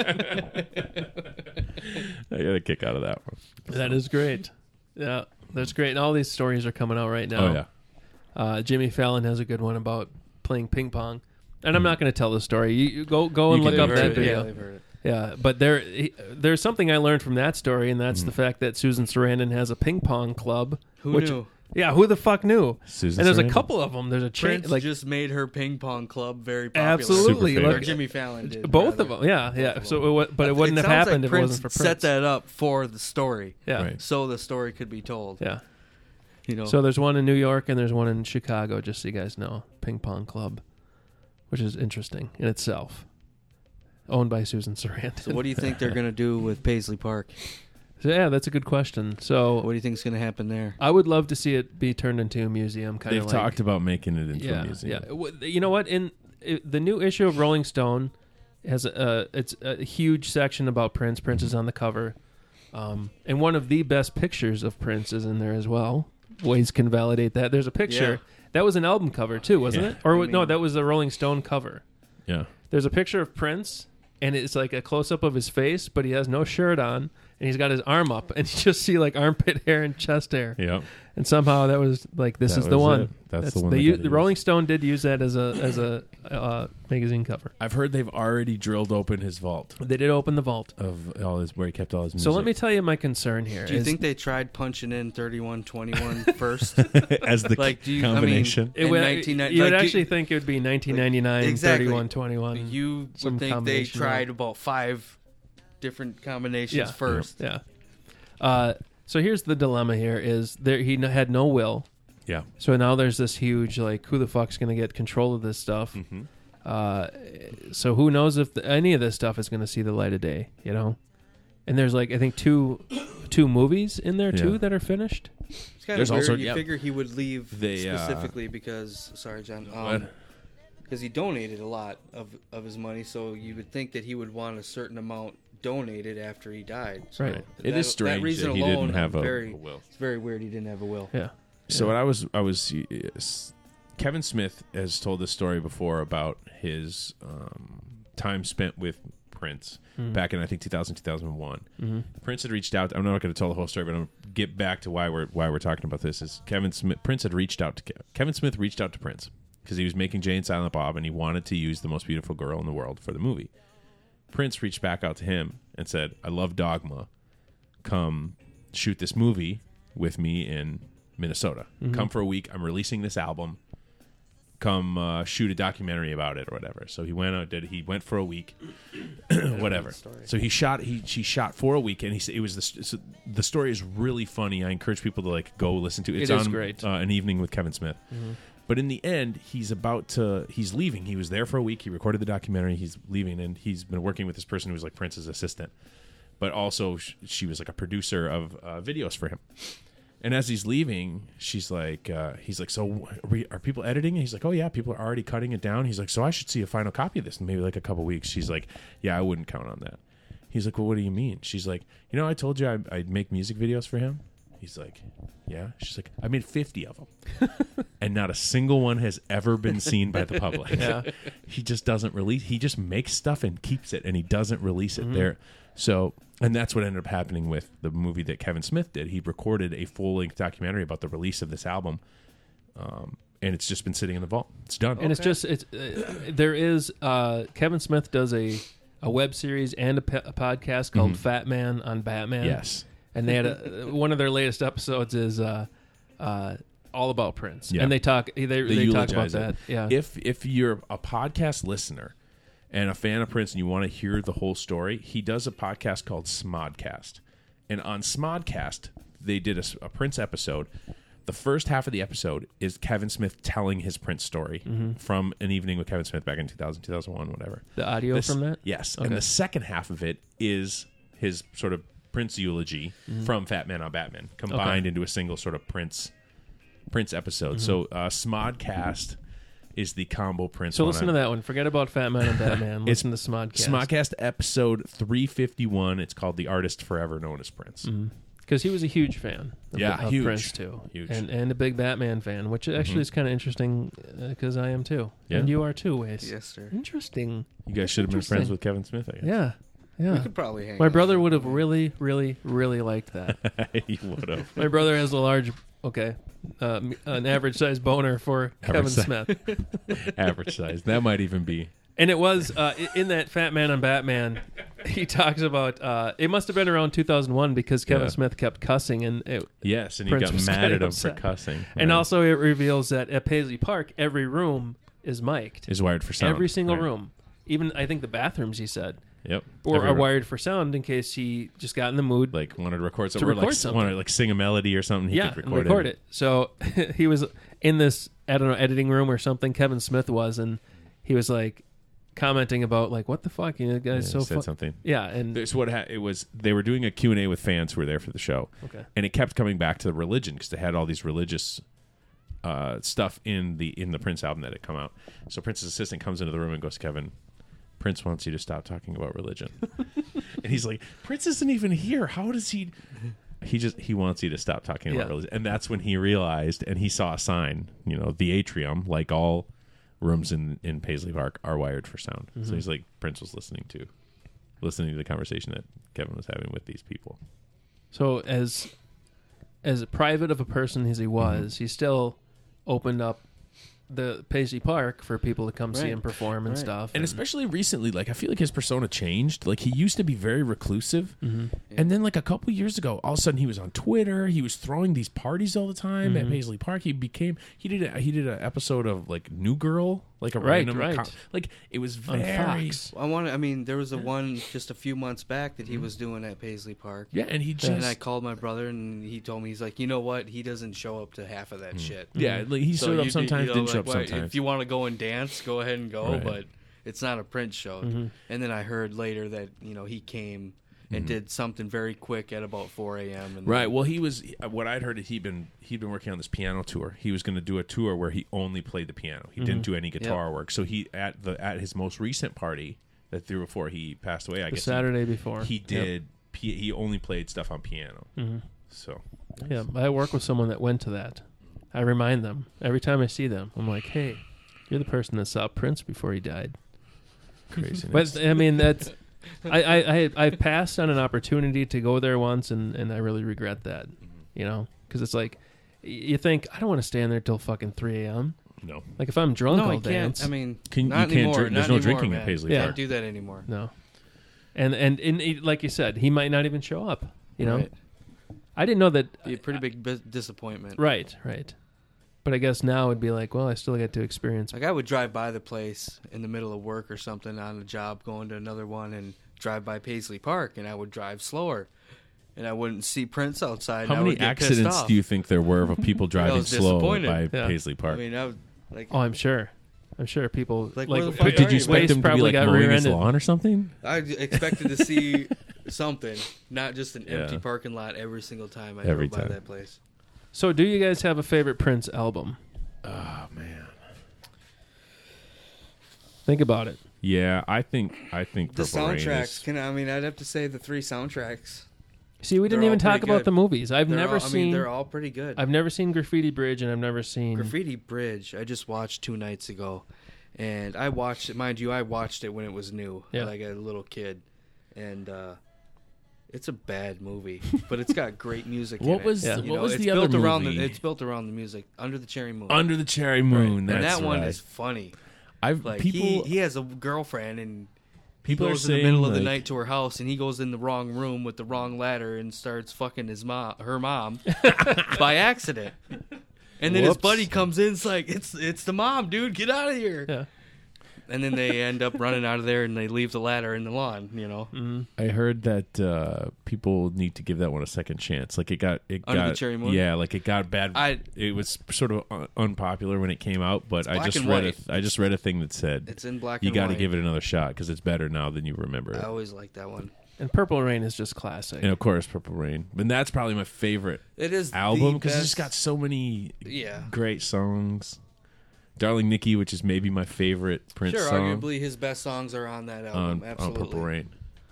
I got a kick out of that one. That is great. Yeah, that's great. And all these stories are coming out right now. Oh, yeah. Uh, Jimmy Fallon has a good one about playing ping pong. And I'm not going to tell the story. You, you go go and You look can up do that it. video. Yeah, they've heard it. Yeah, but there, he, there's something I learned from that story, and that's the fact that Susan Sarandon has a ping pong club. Who which, knew? Yeah, who the fuck knew? Susan and there's a Sarandon? couple of them. There's a chain, Prince like just made her ping pong club very popular. absolutely, Super Or like, Jimmy Fallon did. both rather. of them. Yeah, yeah. of So, them. it, wa- but it wouldn't have sounds happened like if Prince it wasn't for Prince. set that up for the story, Yeah, Right. so the story could be told. yeah. You know, So there's one in New York and there's one in Chicago. Just so you guys know, ping pong club, which is interesting in itself. Owned by Susan Sarandon. so what do you think they're gonna do with Paisley Park? So, yeah, that's a good question. So What do you think is gonna happen there? I would love to see it be turned into a museum. Kind They've of like, talked about making it into yeah, a museum. yeah. W- You know what? In it, the new issue of Rolling Stone has a it's a huge section about Prince. Prince is on the cover, um, and one of the best pictures of Prince is in there as well. Waze can validate that. There's a picture Yeah. that was an album cover too, wasn't Yeah. it? Or I wa- no, mean- that was a Rolling Stone cover. Yeah. There's a picture of Prince, and it's like a close up of his face, but he has no shirt on, and he's got his arm up, and you just see like armpit hair and chest hair. Yeah. And somehow that was like this That is the was one. it. That's the one They they u- gotta the use. Rolling Stone did use that as a as a uh, magazine cover. I've heard they've already drilled open his vault They did open the vault. of all his where he kept all his music. So let me tell you my concern here. Do you is- think they tried punching in thirty-one twenty-one first? as the Like, do you- I mean, combination. it in would, nineteen ninety you would like, do- actually think it would be nineteen ninety-nine, Exactly. thirty-one twenty-one. you some would think they combination tried of- about five different combinations Yeah. first. Yeah. Uh, so here's the dilemma here is there he n- had no will. yeah. So now there's this huge, like, who the fuck's going to get control of this stuff? Mhm. Uh, so who knows if the, any of this stuff is going to see the light of day, you know? And there's, like, I think two two movies in there, too, Yeah. that are finished. It's kind There's of weird. also- you yeah. figure he would leave They, uh, specifically because, sorry, John, Go um, ahead. because he donated a lot of, of his money, so you would think that he would want a certain amount donated after he died. So Right. It that- is strange that, reason that he alone, didn't have I'm a, very, a will. It's very weird he didn't have a will. Yeah. So Yeah. what I was I was yes, Kevin Smith has told this story before about his um, time spent with Prince Mm-hmm. back in I think two thousand, two thousand one. Mm-hmm. Prince had reached out. I'm not going to tell the whole story, but I'm going to get back to why we're why we're talking about this. Is Kevin Smith? Prince had reached out to Ke- Kevin Smith reached out to Prince because he was making Jay and Silent Bob, and he wanted to use the most beautiful girl in the world for the movie. Prince reached back out to him and said, "I love Dogma. Come shoot this movie with me in Minnesota. Mm-hmm. Come for a week. I'm releasing this album. Come uh, shoot a documentary about it or whatever." So he went out. Did he went for a week, whatever. So he shot. He she shot for a week, and he said it was the so the story is really funny. I encourage people to like go listen to it. It's It is on great. Uh, An Evening with Kevin Smith. Mm-hmm. But in the end, he's about to. He's leaving. He was there for a week. He recorded the documentary. He's leaving, and he's been working with this person who was like Prince's assistant, but also sh- she was like a producer of uh, videos for him. And as he's leaving, she's like, uh, he's like, "So are, we, are people editing?" And he's like, "Oh yeah, people are already cutting it down." He's like, "So I should see a final copy of this in maybe like a couple weeks." She's like, "Yeah, I wouldn't count on that." He's like, "Well, what do you mean?" She's like, "You know, I told you I, I'd make music videos for him." He's like, "Yeah." She's like, "I made fifty of them, and not a single one has ever been seen by the public." Yeah. He just doesn't release. He just makes stuff and keeps it, and he doesn't release it Mm-hmm. there. So, and that's what ended up happening with the movie that Kevin Smith did. He recorded a full-length documentary about the release of this album, um, and it's just been sitting in the vault. It's done. And it's just it's uh, there is uh, Kevin Smith does a a web series and a, pe- a podcast called Fat Man on Batman. Yes. And they had a, one of their latest episodes is uh, uh, all about Prince, Yeah. and they talk they they, They talk about eulogize it. that. Yeah. If if you're a podcast listener and a fan of Prince and you want to hear the whole story, he does a podcast called Smodcast. And on Smodcast, they did a, a Prince episode. The first half of the episode is Kevin Smith telling his Prince story Mm-hmm. from An Evening with Kevin Smith back in two thousand, two thousand one, whatever. the audio This- from that. Yes. Okay. And the second half of it is his sort of Prince eulogy Mm-hmm. from Fat Man on Batman, combined into a single sort of Prince Prince episode. Mm-hmm. So uh, Smodcast is the combo Prince. So one. listen to that one. Forget about Fat Man and Batman. Listen to Smodcast. Smodcast episode three fifty-one. It's called The Artist Forever Known as Prince. Because he was a huge fan of, Yeah, of huge. Prince too. Huge. And, and a big Batman fan, which actually is kind of interesting because I am too. Yeah. And you are too, Wace. Yes, sir. Interesting. You guys should have been Interesting. friends with Kevin Smith, I guess. Yeah. We Yeah. could probably hang My out. brother would have really, really, really liked that. You would have. My brother has a large, okay, uh, m- an average sized boner for Kevin Average si- Smith. Average size. That might even be. And it was uh, i- in that Fat Man on Batman. He talks about uh, it must have been around two thousand one because Kevin Yeah. Smith kept cussing, and it, Yes, and he Prince got was mad getting at him upset. for cussing. and Right. also it reveals that at Paisley Park, every room is mic'd. is wired for sound. Every single Right. room, even I think the bathrooms. He said, Yep. or Everywhere. are wired for sound in case he just got in the mood. Like wanted to record To something. or record like, something. Wanted to like sing a melody or something. He yeah, could and record, record it. So he was in this, I don't know, editing room or something. Kevin Smith was, and he was like commenting about like, what the fuck, you know, the Yeah, guy's so said fu-. something. Yeah, and There's what ha- it was. They were doing a Q and A with fans who were there for the show, okay, and it kept coming back to the religion because they had all these religious uh, stuff in the in the Prince album that had come out. So Prince's assistant comes into the room and goes, "Kevin, Prince wants you to stop talking about religion." And he's like, "Prince isn't even here. How does he?" He just he wants you to stop talking about Yeah. religion, and that's when he realized, and he saw a sign. You know, the atrium, like all rooms in in Paisley Park, are wired for sound. Mm-hmm. So he's like, Prince was listening to, listening to the conversation that Kevin was having with these people. so as as private of a person as he was, he still opened up the Paisley Park for people to come see Right. him perform and Right. stuff, And especially recently, like I feel like his persona changed. Like he used to be very reclusive, Mm-hmm. and then like a couple years ago, all of a sudden he was on Twitter. He was throwing these parties all the time Mm-hmm. at Paisley Park. He became he did a, he did an episode of like New Girl, like a Right, random right. co- like it was on very Fox. I want. I mean, there was a one just a few months back that he was doing at Paisley Park. yeah, and he just And I called my brother, and he told me, he's like, you know what? He doesn't show up to half of that shit. yeah like he So showed up you- sometimes, you know, didn't like, show up why- sometimes. If you want to go and dance, go ahead and go, Right. but it's not a Prince show. Mm-hmm. And then I heard later that you know he came and did something very quick at about four a.m. and Right. Well, he was. What I'd heard is he'd been he'd been working on this piano tour. He was going to do a tour where he only played the piano. He didn't do any guitar work. So he at the at his most recent party that threw before he passed away. I the guess Saturday before he, he Yep. did. P, he only played stuff on piano. So Yeah, I work with someone that went to that. I remind them every time I see them. I'm like, hey, you're the person that saw Prince before he died. crazy. But I mean, that's I, I, I, I passed on an opportunity to go there once, and, and I really regret that. You know, because it's like, you think, I don't want to stand there till fucking three a.m. No. Like, if I'm drunk, no, I'll you can't. dance. I mean, Can- not you can't anymore. drink- there's not no anymore, drinking at man. Paisley You Park. can't do that anymore. No. And, and, and he, like you said, he might not even show up. You know? Right. I didn't know that. Be a pretty big bis- disappointment. Right, right. But I guess now it'd be like, well, I still get to experience. Like I would drive by the place in the middle of work or something on a job, going to another one, and drive by Paisley Park, and I would drive slower, and I wouldn't see Prince outside. How and I many would get pissed accidents off. do you think there were of people driving was slow disappointed. by Yeah. Paisley Park? I mean, I would, like, Oh, I'm sure. I'm sure people Like, like. where the but fuck but are did you you? expect Waste them to be probably like got mowing his rear-ended. lawn or something? I expected to see something, not just an empty Yeah. parking lot every single time I Every drove by time. that place. So, do you guys have a favorite Prince album? Oh man. Think about it. Yeah, I think I think The Purple Rain soundtracks, is- can I mean, I'd have to say the three soundtracks. See, we didn't They're even all talk pretty about good. the movies. I've They're never all, seen. I mean, they're all pretty good. I've never seen Graffiti Bridge, and I've never seen. Graffiti Bridge, I just watched two nights ago, and I watched it. Mind you, I watched it when it was new, Yeah. like a little kid, and uh, it's a bad movie, but it's got great music. What in was it. Yeah. the, You what know, was it's the other built around movie? the it's built around the music. Under the Cherry Moon. Under the Cherry Moon. and That's that one right. is funny. I've Like people he, he has a girlfriend and he people are goes in the saying, middle of the like- night to her house and he goes in the wrong room with the wrong ladder and starts fucking his mom, her mom, by accident. And then his Whoops. buddy comes in, it's like it's it's the mom, dude, get out of here. Yeah. And then they end up running out of there and they leave the ladder in the lawn. You know, Mm. I heard that uh, people need to give that one a second chance. Like it got it Under got the Cherry Moon? yeah, like it got bad. I- it was sort of un- unpopular when it came out, but I black just and read white. a, I just read a thing that said it's in black you and got to white. give it another shot because it's better now than you remember I it. always like that one. And Purple Rain is just classic. And of course, Purple Rain. And that's probably my favorite It is album because because it's just got so many yeah. great songs. Darling Nikki, which is maybe my favorite Prince Sure, song arguably his best songs are on that album. on, on Absolutely. Purple Rain.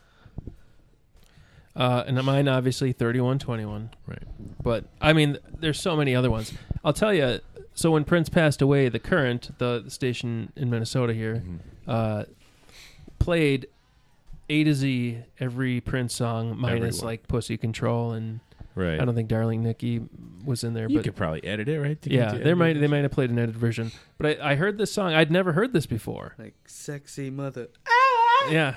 Uh, and mine, obviously, thirty-one twenty-one. Right. But, I mean, there's so many other ones. I'll tell you, so when Prince passed away, the Current, the, the station in Minnesota here, Mm-hmm. uh, played A to Z every Prince song, minus, Everyone. like, Pussy Control, and Right. I don't think Darling Nikki was in there. You but could probably edit it, right? to yeah, get they the might edit they might have played an edited version. But I, I heard this song. I'd never heard this before. Like sexy mother. Yeah.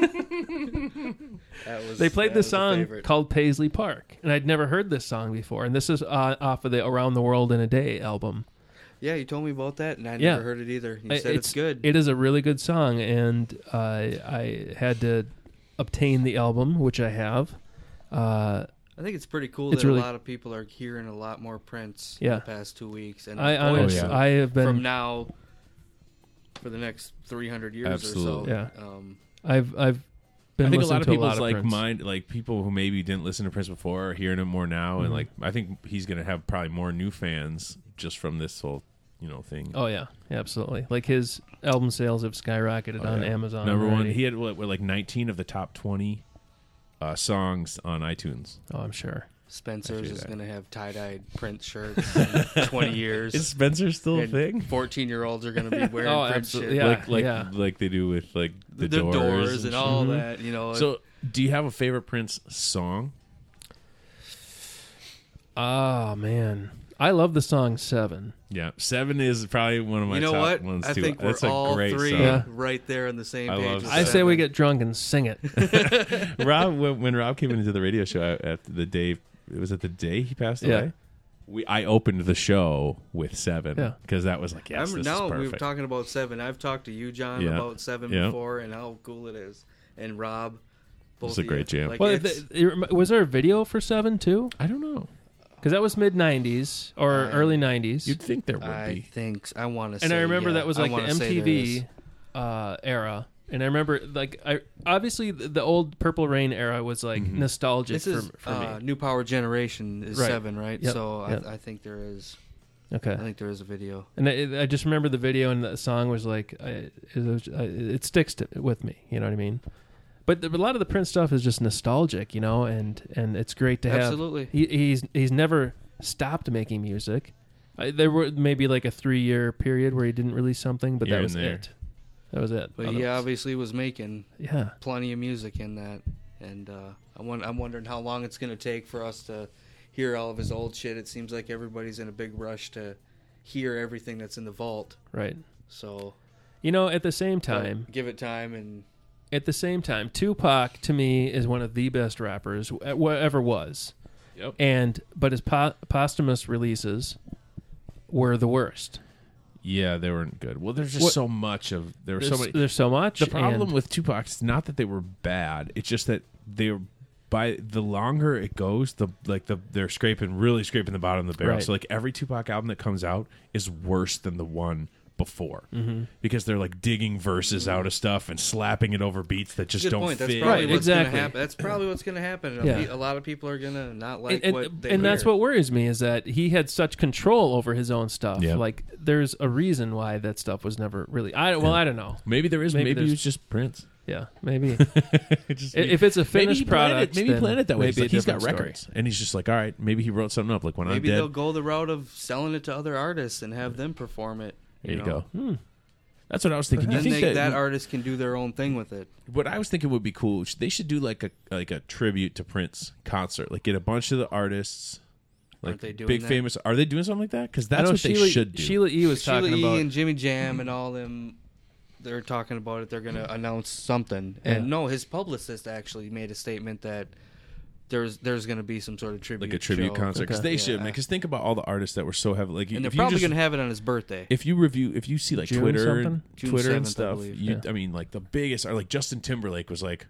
That was They played that this was a song favorite. called Paisley Park, and I'd never heard this song before. And this is uh, off of the Around the World in a Day album. Yeah, you told me about that, and I Yeah. never heard it either. You I- said it's, good. It is a really good song, and uh, I had to obtain the album, which I have. Uh, I think it's pretty cool It's that really- a lot of people are hearing a lot more Prince Yeah. in the past two weeks. And I boy, honestly, yeah. I have been, from now for the next three hundred years Absolutely. or so. Yeah. Um, I've I've been I think a listening lot of to a people's lot of like Prince. mind, like people who maybe didn't listen to Prince before, are hearing him more now, Mhm. and like I think he's gonna have probably more new fans just from this whole, you know, thing. Oh yeah, yeah, absolutely. Like his album sales have skyrocketed Oh, on yeah. Amazon. Number one, already. he had what, what, like nineteen of the top twenty uh, songs on iTunes. Oh, I'm sure. Spencer's Actually, is that- going to have tie-dyed Prince shirts in twenty years. Is Spencer still a And thing? fourteen-year-olds are going to be wearing Oh, Prince absolutely. shit. Yeah, like like yeah. like they do with like the, The, doors, doors and shit. all Mhm. that, you know. So, do you have a favorite Prince song? Oh man, I love the song Seven. Yeah, Seven is probably one of my you know top what? ones I too. think That's we're a all great three song. Yeah. right there on the same I page. love with I say we Seven. get drunk and sing it. Rob, when, when Rob came into the radio show at the day, it was it the day he passed Yeah. away. We I opened the show with Seven Yeah. because that was like yes, I'm, this now is we were perfect. talking about Seven. I've talked to you, John, Yeah. about Seven Yeah. before and how cool it is. And Rob, both It's a of great you. jam. Like, Well, it's- the, was there a video for Seven too? I don't know. Because that was mid nineties or I- early nineties. You'd think there would I be. think I want to. And say, I remember yeah, that was I like the wanna say M T there is. V uh, era. And I remember, like, I obviously the, the old Purple Rain era was like Mhm. nostalgic This is for, for uh, me. New Power Generation is Right. Seven, right? Yep. So Yep. I, I think there is. Okay, I think there is a video. and I, I just remember the video, and the song was like, I, it, was, I, it sticks to, with me. You know what I mean? But the, a lot of the Prince stuff is just nostalgic, you know, and and it's great to have. Absolutely. He, he's he's never stopped making music. I, there were maybe like a three year period where he didn't release something, but Here that and was there. it. That was it. But Other- he obviously was making yeah. plenty of music in that, and uh, I'm, won- I'm wondering how long it's going to take for us to hear all of his old shit. It seems like everybody's in a big rush to hear everything that's in the vault. Right. So, You know, at the same time, give it time, and at the same time, Tupac to me is one of the best rappers wh- whatever was. Yep. And but his po- posthumous releases were the worst. Yeah, they weren't good. Well, there's just What- so much of there were There's so many. there's so much. The problem and- with Tupac is not that they were bad. It's just that they're by the longer it goes, the like the they're scraping really scraping the bottom of the barrel. Right. So like every Tupac album that comes out is worse than the one before Mhm. because they're like digging verses out of stuff and slapping it over beats that just good don't point. That's fit. probably Right, what's exactly. gonna happen. That's probably what's going to happen. A Yeah. pe- A lot of people are going to not like and, what and, they and that's hear. what worries me is that he had such control over his own stuff. Yeah. Like there's a reason why that stuff was never really. I well, Yeah. I don't know. Maybe there is. Maybe Maybe, there's- it was just Prince. Yeah, maybe Just- if it's a maybe finished he planned product, it, maybe he then planned it that way. maybe It's a like he's got different story. records, and he's just like, all right, maybe he wrote something up. Like when Maybe I'm they'll dead, go the route of selling it to other artists and have them perform it. there you know? go. Hmm. That's what I was thinking. You And think they, that, that artist can do their own thing with it. what I was thinking would be cool? They should do like a like a tribute to Prince concert. Like get a bunch of the artists, like Aren't they doing big that? famous. Are they doing something like that? Because I that's know what Sheila, they should do. Sheila E was Sheila talking E. about. and Jimmy Jam and all them, they're talking about it. They're going to announce something. And Yeah. no, his publicist actually made a statement that there's there's going to be some sort of tribute like a tribute show. concert because Okay. they should, Yeah. man. Because think about all the artists that were so heavy. Like, And they're if you probably just- going to have it on his birthday. if you review, if you see like June Twitter, something? June Twitter and seventh, I stuff, believe. you, Yeah. I mean, like the biggest are like Justin Timberlake was like,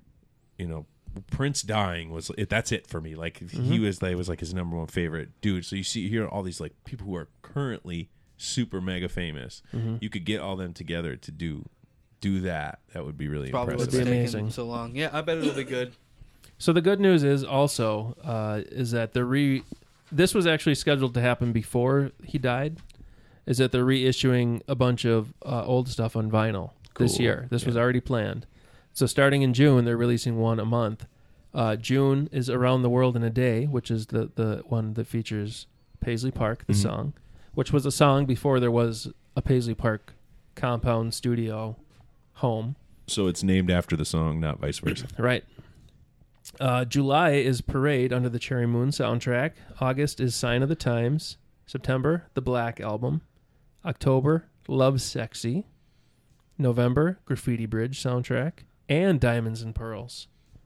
you know, Prince dying was it, that's it for me. Like Mm-hmm. he was, they was like his number one favorite dude. So you see here all these like people who are currently super mega famous. Mm-hmm. You could get all them together to do do that. That would be really Probably what's impressive. That'd be taking amazing. so long. Yeah, I bet it'll be good. So the good news is also uh, is that the re. This was actually scheduled to happen before he died. Is that they're reissuing a bunch of uh, old stuff on vinyl this Cool. year? This was Yeah. already planned. So starting in June, they're releasing one a month. Uh, June is Around the World in a Day, which is the the one that features Paisley Park, the Mhm. song, which was a song before there was a Paisley Park compound studio home. So it's named after the song, not vice versa. Right. Uh, July is Parade under the Cherry Moon soundtrack. August is Sign of the Times. September, The Black Album. October, Love Sexy. November, Graffiti Bridge soundtrack. And Diamonds and Pearls.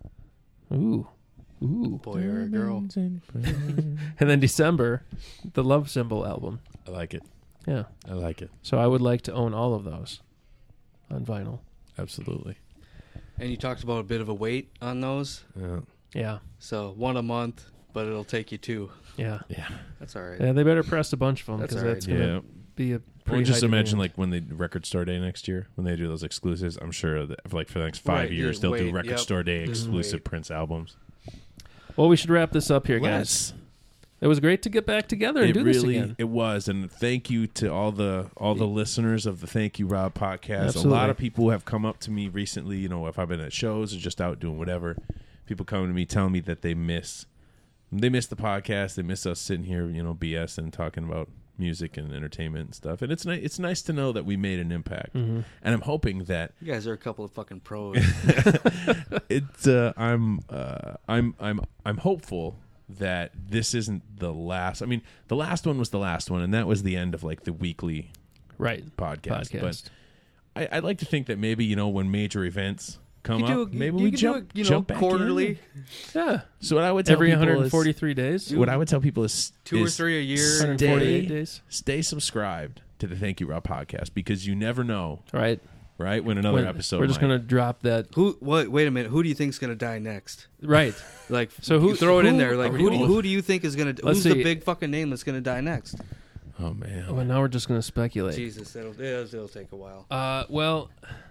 Ooh. Ooh. Boy or a girl. And then December, the Love Symbol album. I like it. Yeah. I like it. So I would like to own all of those on vinyl. Absolutely. And you talked about a bit of a wait on those. Yeah. Yeah. So one a month, but it'll take you two. Yeah. Yeah. That's all right. Yeah, they better press a bunch of them That's because all right. that's going to Yeah. be a Or pretty just high imagine demand. like when they record store day next year when they do those exclusives. I'm sure that for like for the next five Right, years yeah, they'll wait, do record yep. store day Mhm. exclusive Wait. Prince albums. Well, we should wrap this up here, guys. Let's. It was great to get back together and It do this really again. it was, and thank you to all the all the listeners of the Thank You Rob podcast. Absolutely. A lot of people have come up to me recently. You know, if I've been at shows or just out doing whatever, people come to me telling me that they miss they miss the podcast. They miss us sitting here, you know, B S and talking about music and entertainment and stuff. And it's nice. It's nice to know that we made an impact. Mm-hmm. And I'm hoping that You guys are a couple of fucking pros. it's. Uh, I'm. Uh, I'm. I'm. I'm hopeful that this isn't the last. I mean, the last one was the last one, and that was the end of like the weekly Right. podcast. Podcast. But I, I'd like to think that maybe you know when major events come You up, do it- maybe you we could jump, do it, you know, jump back quarterly, in. Yeah. So what I would tell Every people one hundred is- forty-three days. what I would tell people is two or is three a year. Stay- one hundred forty-eight days. Stay subscribed to the Thank You Rob podcast because you never know, Right. right? When another When- episode, We're just might- going to drop that. Who? What? Wait a minute. Who do you think's gonna die next? Right. Like, So who- throw it in who- there? Like, are who we do, you, all- who do you think is gonna? Let's Who's see. the big fucking name that's gonna die next? Oh man, Well, now we're just going to speculate. Jesus, it'll, it'll it'll take a while. Uh, well,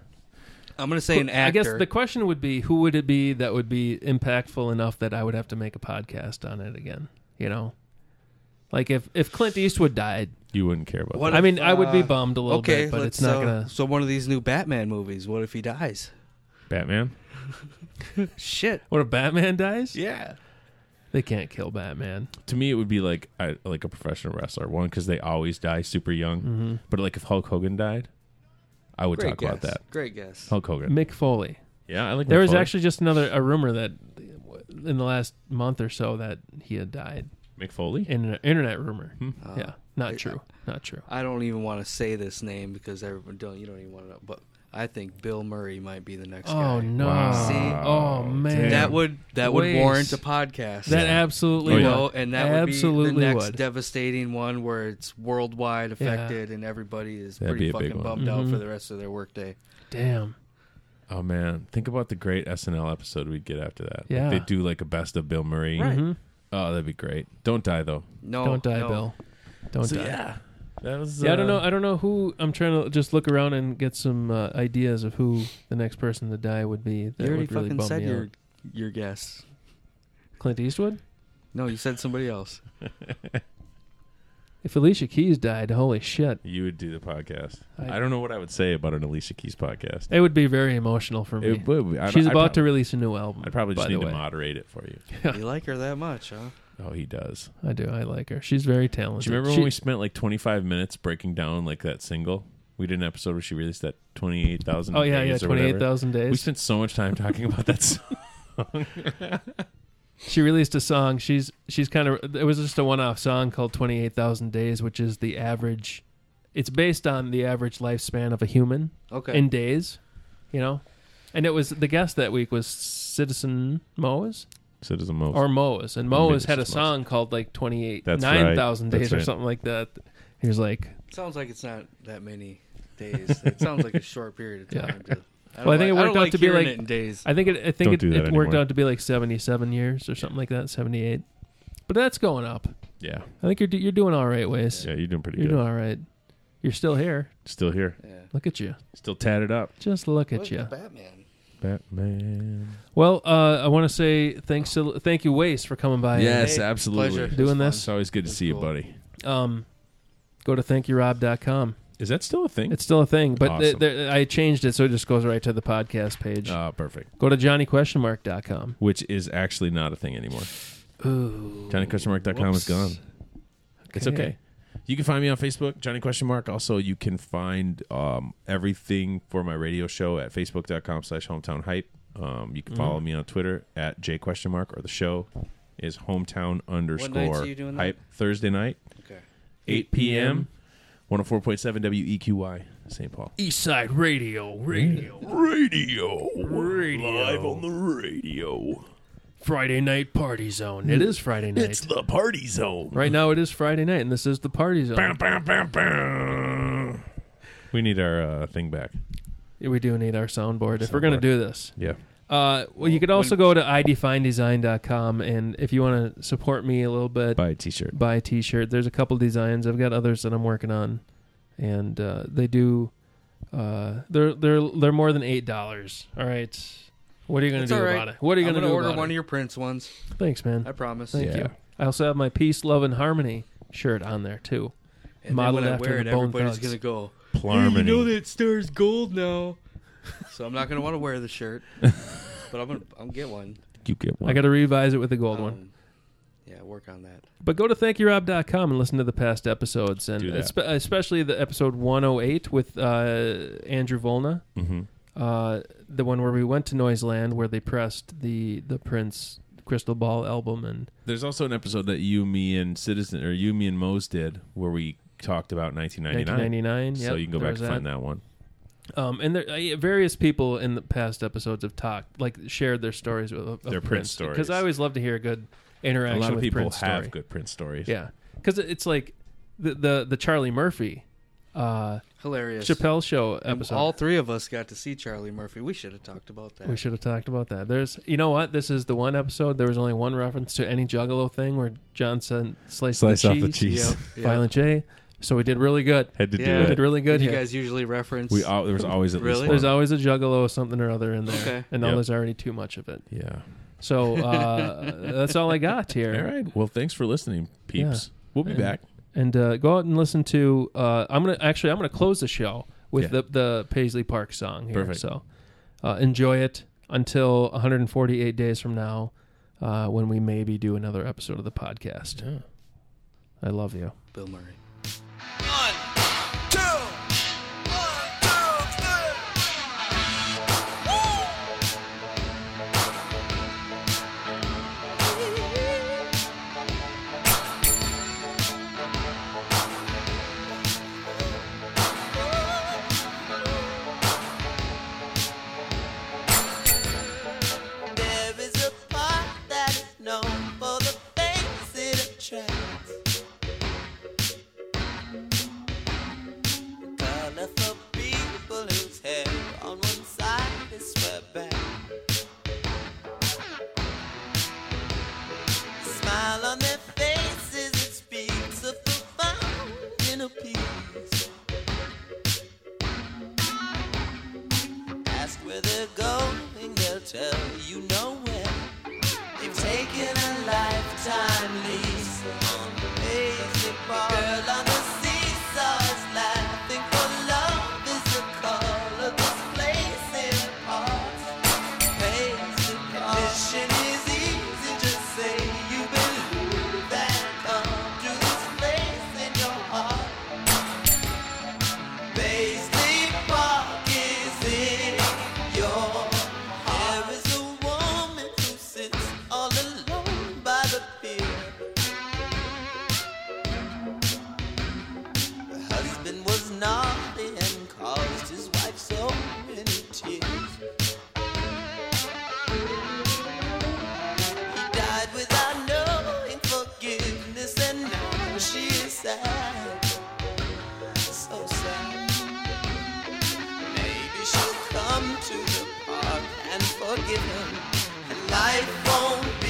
I'm gonna say an actor. I guess the question would be, who would it be that would be impactful enough that I would have to make a podcast on it again? You know, like if if Clint Eastwood died, you wouldn't care about What that. I if, mean, I would be uh, bummed a little okay, bit, but let's, it's not uh, gonna. So one of these new Batman movies. What if he dies? Batman. Shit. What if Batman dies? Yeah. They can't kill Batman. To me, it would be like I, like a professional wrestler. One, because they always die super young. Mm-hmm. But like if Hulk Hogan died, I would Great talk guess. about that. Great guess. Hulk Hogan. Mick Foley. Yeah, I like. There Mick was Foley. actually just another a rumor that in the last month or so that he had died. Mick Foley. In an internet rumor. Hmm. Uh, yeah, not I- true. Not true. I don't even want to say this name because everyone don't. You don't even want to know. But I think Bill Murray might be the next Oh guy. no! Wow. See? Oh man! That would that would Waste. warrant a podcast. That absolutely Oh, you yeah. know, would. and that absolutely would be the next would. devastating one where it's worldwide affected and everybody is That'd pretty be a big fucking one. bummed out Mhm. for the rest of their workday. Damn. Oh man, think about the great S N L episode we'd get after that. Yeah. Like, they do like a best of Bill Murray. Right. Mhm. Oh, that'd be great. Don't die though. No, Don't die, no. Bill. Don't So die. yeah, that was. Yeah, I don't uh, know. I don't know who. I'm trying to just look around and get some uh, ideas of who the next person to die would be. That You already would really fucking bum said me your out. your guess. Clint Eastwood. No, you said somebody else. If Alicia Keys died, holy shit, You would do the podcast. I- I, don't know what I would say about an Alicia Keys podcast. it would be very emotional for me. It would be. I'd, She's I'd about prob- to release a new album. I'd probably just by the need to way. moderate it for you. You like her that much, huh? Oh, he does. I do. I like her. She's very talented. Do you remember She- when we spent like twenty-five minutes breaking down like that single? We did an episode where she released that twenty-eight thousand. Oh yeah, yeah, days or twenty-eight whatever. thousand We days. spent so much time talking about that song. She released a song. She's she's kind of. It was just a one-off song called twenty-eight thousand days, which is the average. It's based on the average lifespan of a human Okay. in days, you know. And it was the guest that week was Citizen Moes Citizen Moes. or Moes, and Maybe Moes had a it's Moes. song called like twenty-eight That's nine thousand right. days That's or right. something like that. He was like, Sounds like it's not that many days. It sounds like a short period of Yeah. time. To, I Well, I don't think it like- worked don't out like to be hearing like- it in days. I think it. I think Don't it, do that it worked anymore. out to be like seventy-seven years or something like that, seventy-eight. But that's going up. Yeah. I think you're do- you're doing all right, Waze. Yeah, you're doing pretty You're good. doing all right. You're still here. Still here. Yeah. Look at you. Still tatted up. Just look at Look you. at Batman. Batman. Well, uh, I want to say thanks to thank you, Waze, for coming by. Yes, Hey, absolutely. pleasure. It Doing was this? It's always good to That's see cool. you, buddy. And, um, go to thank you rob dot com. Is that still a thing? It's still a thing, but th- Awesome. there- I changed it so it just goes right to the podcast page. Oh, perfect. Go to johnny question mark dot com. Which is actually not a thing anymore. Ooh. johnny question mark dot com is gone. It's okay. You can find me on Facebook, Johnny Question Mark. Also, you can find um, everything for my radio show at facebook dot com slash hometown hype. Um, you can follow Mm. me on Twitter at J question mark, or the show is hometown underscore are you doing that? hype. Thursday night, Okay. eight p.m. one oh four point seven W E Q Y, Saint Paul. Eastside Radio, radio, Radio. Radio. Live on the radio. Friday night party zone. It is Friday night. It's the party zone. Right now, it is Friday night, and this is the party zone. Bam, bam, bam, bam. We need our uh, thing back. We do need our soundboard if we're going to Soundboard. do this. Yeah. Uh, well, you could also go to i define design dot com, and if you want to support me a little bit, Buy a t-shirt. buy a t-shirt. There's a couple designs. I've got others that I'm working on, and uh, they do. Uh, they're they're they're more than eight dollars. All right, what are you going It's to do all right. about it? What are you I'm going to gonna do order about one it? of your Prince ones. Thanks, man. I promise. Thank Yeah. you. I also have my peace, love, and harmony shirt on there too. And then Modeled when I after wear the it, Bone everybody's Thugs. gonna go. Plarmony. Hey, you know that star's gold now. So I'm not gonna want to wear the shirt, but I'm gonna I'm gonna get one. You get one. I got to revise it with the gold one. Um, Yeah, work on that. But go to thank you rob dot com and listen to the past episodes, and Do that. espe- especially the episode one oh eight with uh, Andrew Volna, Mm-hmm. uh, the one where we went to Noiseland, where they pressed the the Prince Crystal Ball album, and There's also an episode that you, me, and Citizen, or you, me, and Mose did, where we talked about nineteen ninety-nine. nineteen ninety-nine. So Yep, you can go there back was and find that one. Um, and there, uh, various people in the past episodes have talked, like shared their stories with of Their Prince stories. because I always love to hear a good A interaction lot of with people Prince have story. good Prince stories. Yeah, because it's like the the the Charlie Murphy uh, Hilarious. Chappelle Show And episode. all three of us got to see Charlie Murphy. We should have talked about that. We should have talked about that. There's, you know what? This is the one episode. There was only one reference to any Juggalo thing where John said slice, Slice the off cheese, the cheese. Yep, yep. Violent J. So we did really good. Had to Yeah. We do did it. really good you here. guys usually reference. We all, there was always at Really? least There's one. always a Juggalo something or other in there, Okay. and now Yep. there's already too much of it. Yeah. So uh, that's all I got here. All right. Well, thanks for listening, peeps. Yeah. We'll be And- back. And uh, go out and listen to. Uh, I'm gonna actually. I'm gonna close the show with Yeah. the the Paisley Park song here. Perfect. So uh, enjoy it until one hundred forty-eight days from now, uh, when we maybe do another episode of the podcast. Yeah. I love you. Bill Murray. One, two, one, two, three. Ask where they're going, they'll tell you nowhere. They've taken a lifetime lease on the basic bar. Girl on the seesaw is laughing for love is the call of this place in parts. Basic bar. Mission is easy, just say you believe and come to this place in your heart. Basic Park is in your heart. There is a woman who sits all alone by the pier. Her husband was naughty and caused his wife so many tears. He died without knowing forgiveness, and now she is sad, so sad. Maybe she'll come to the park and forgive him, and life won't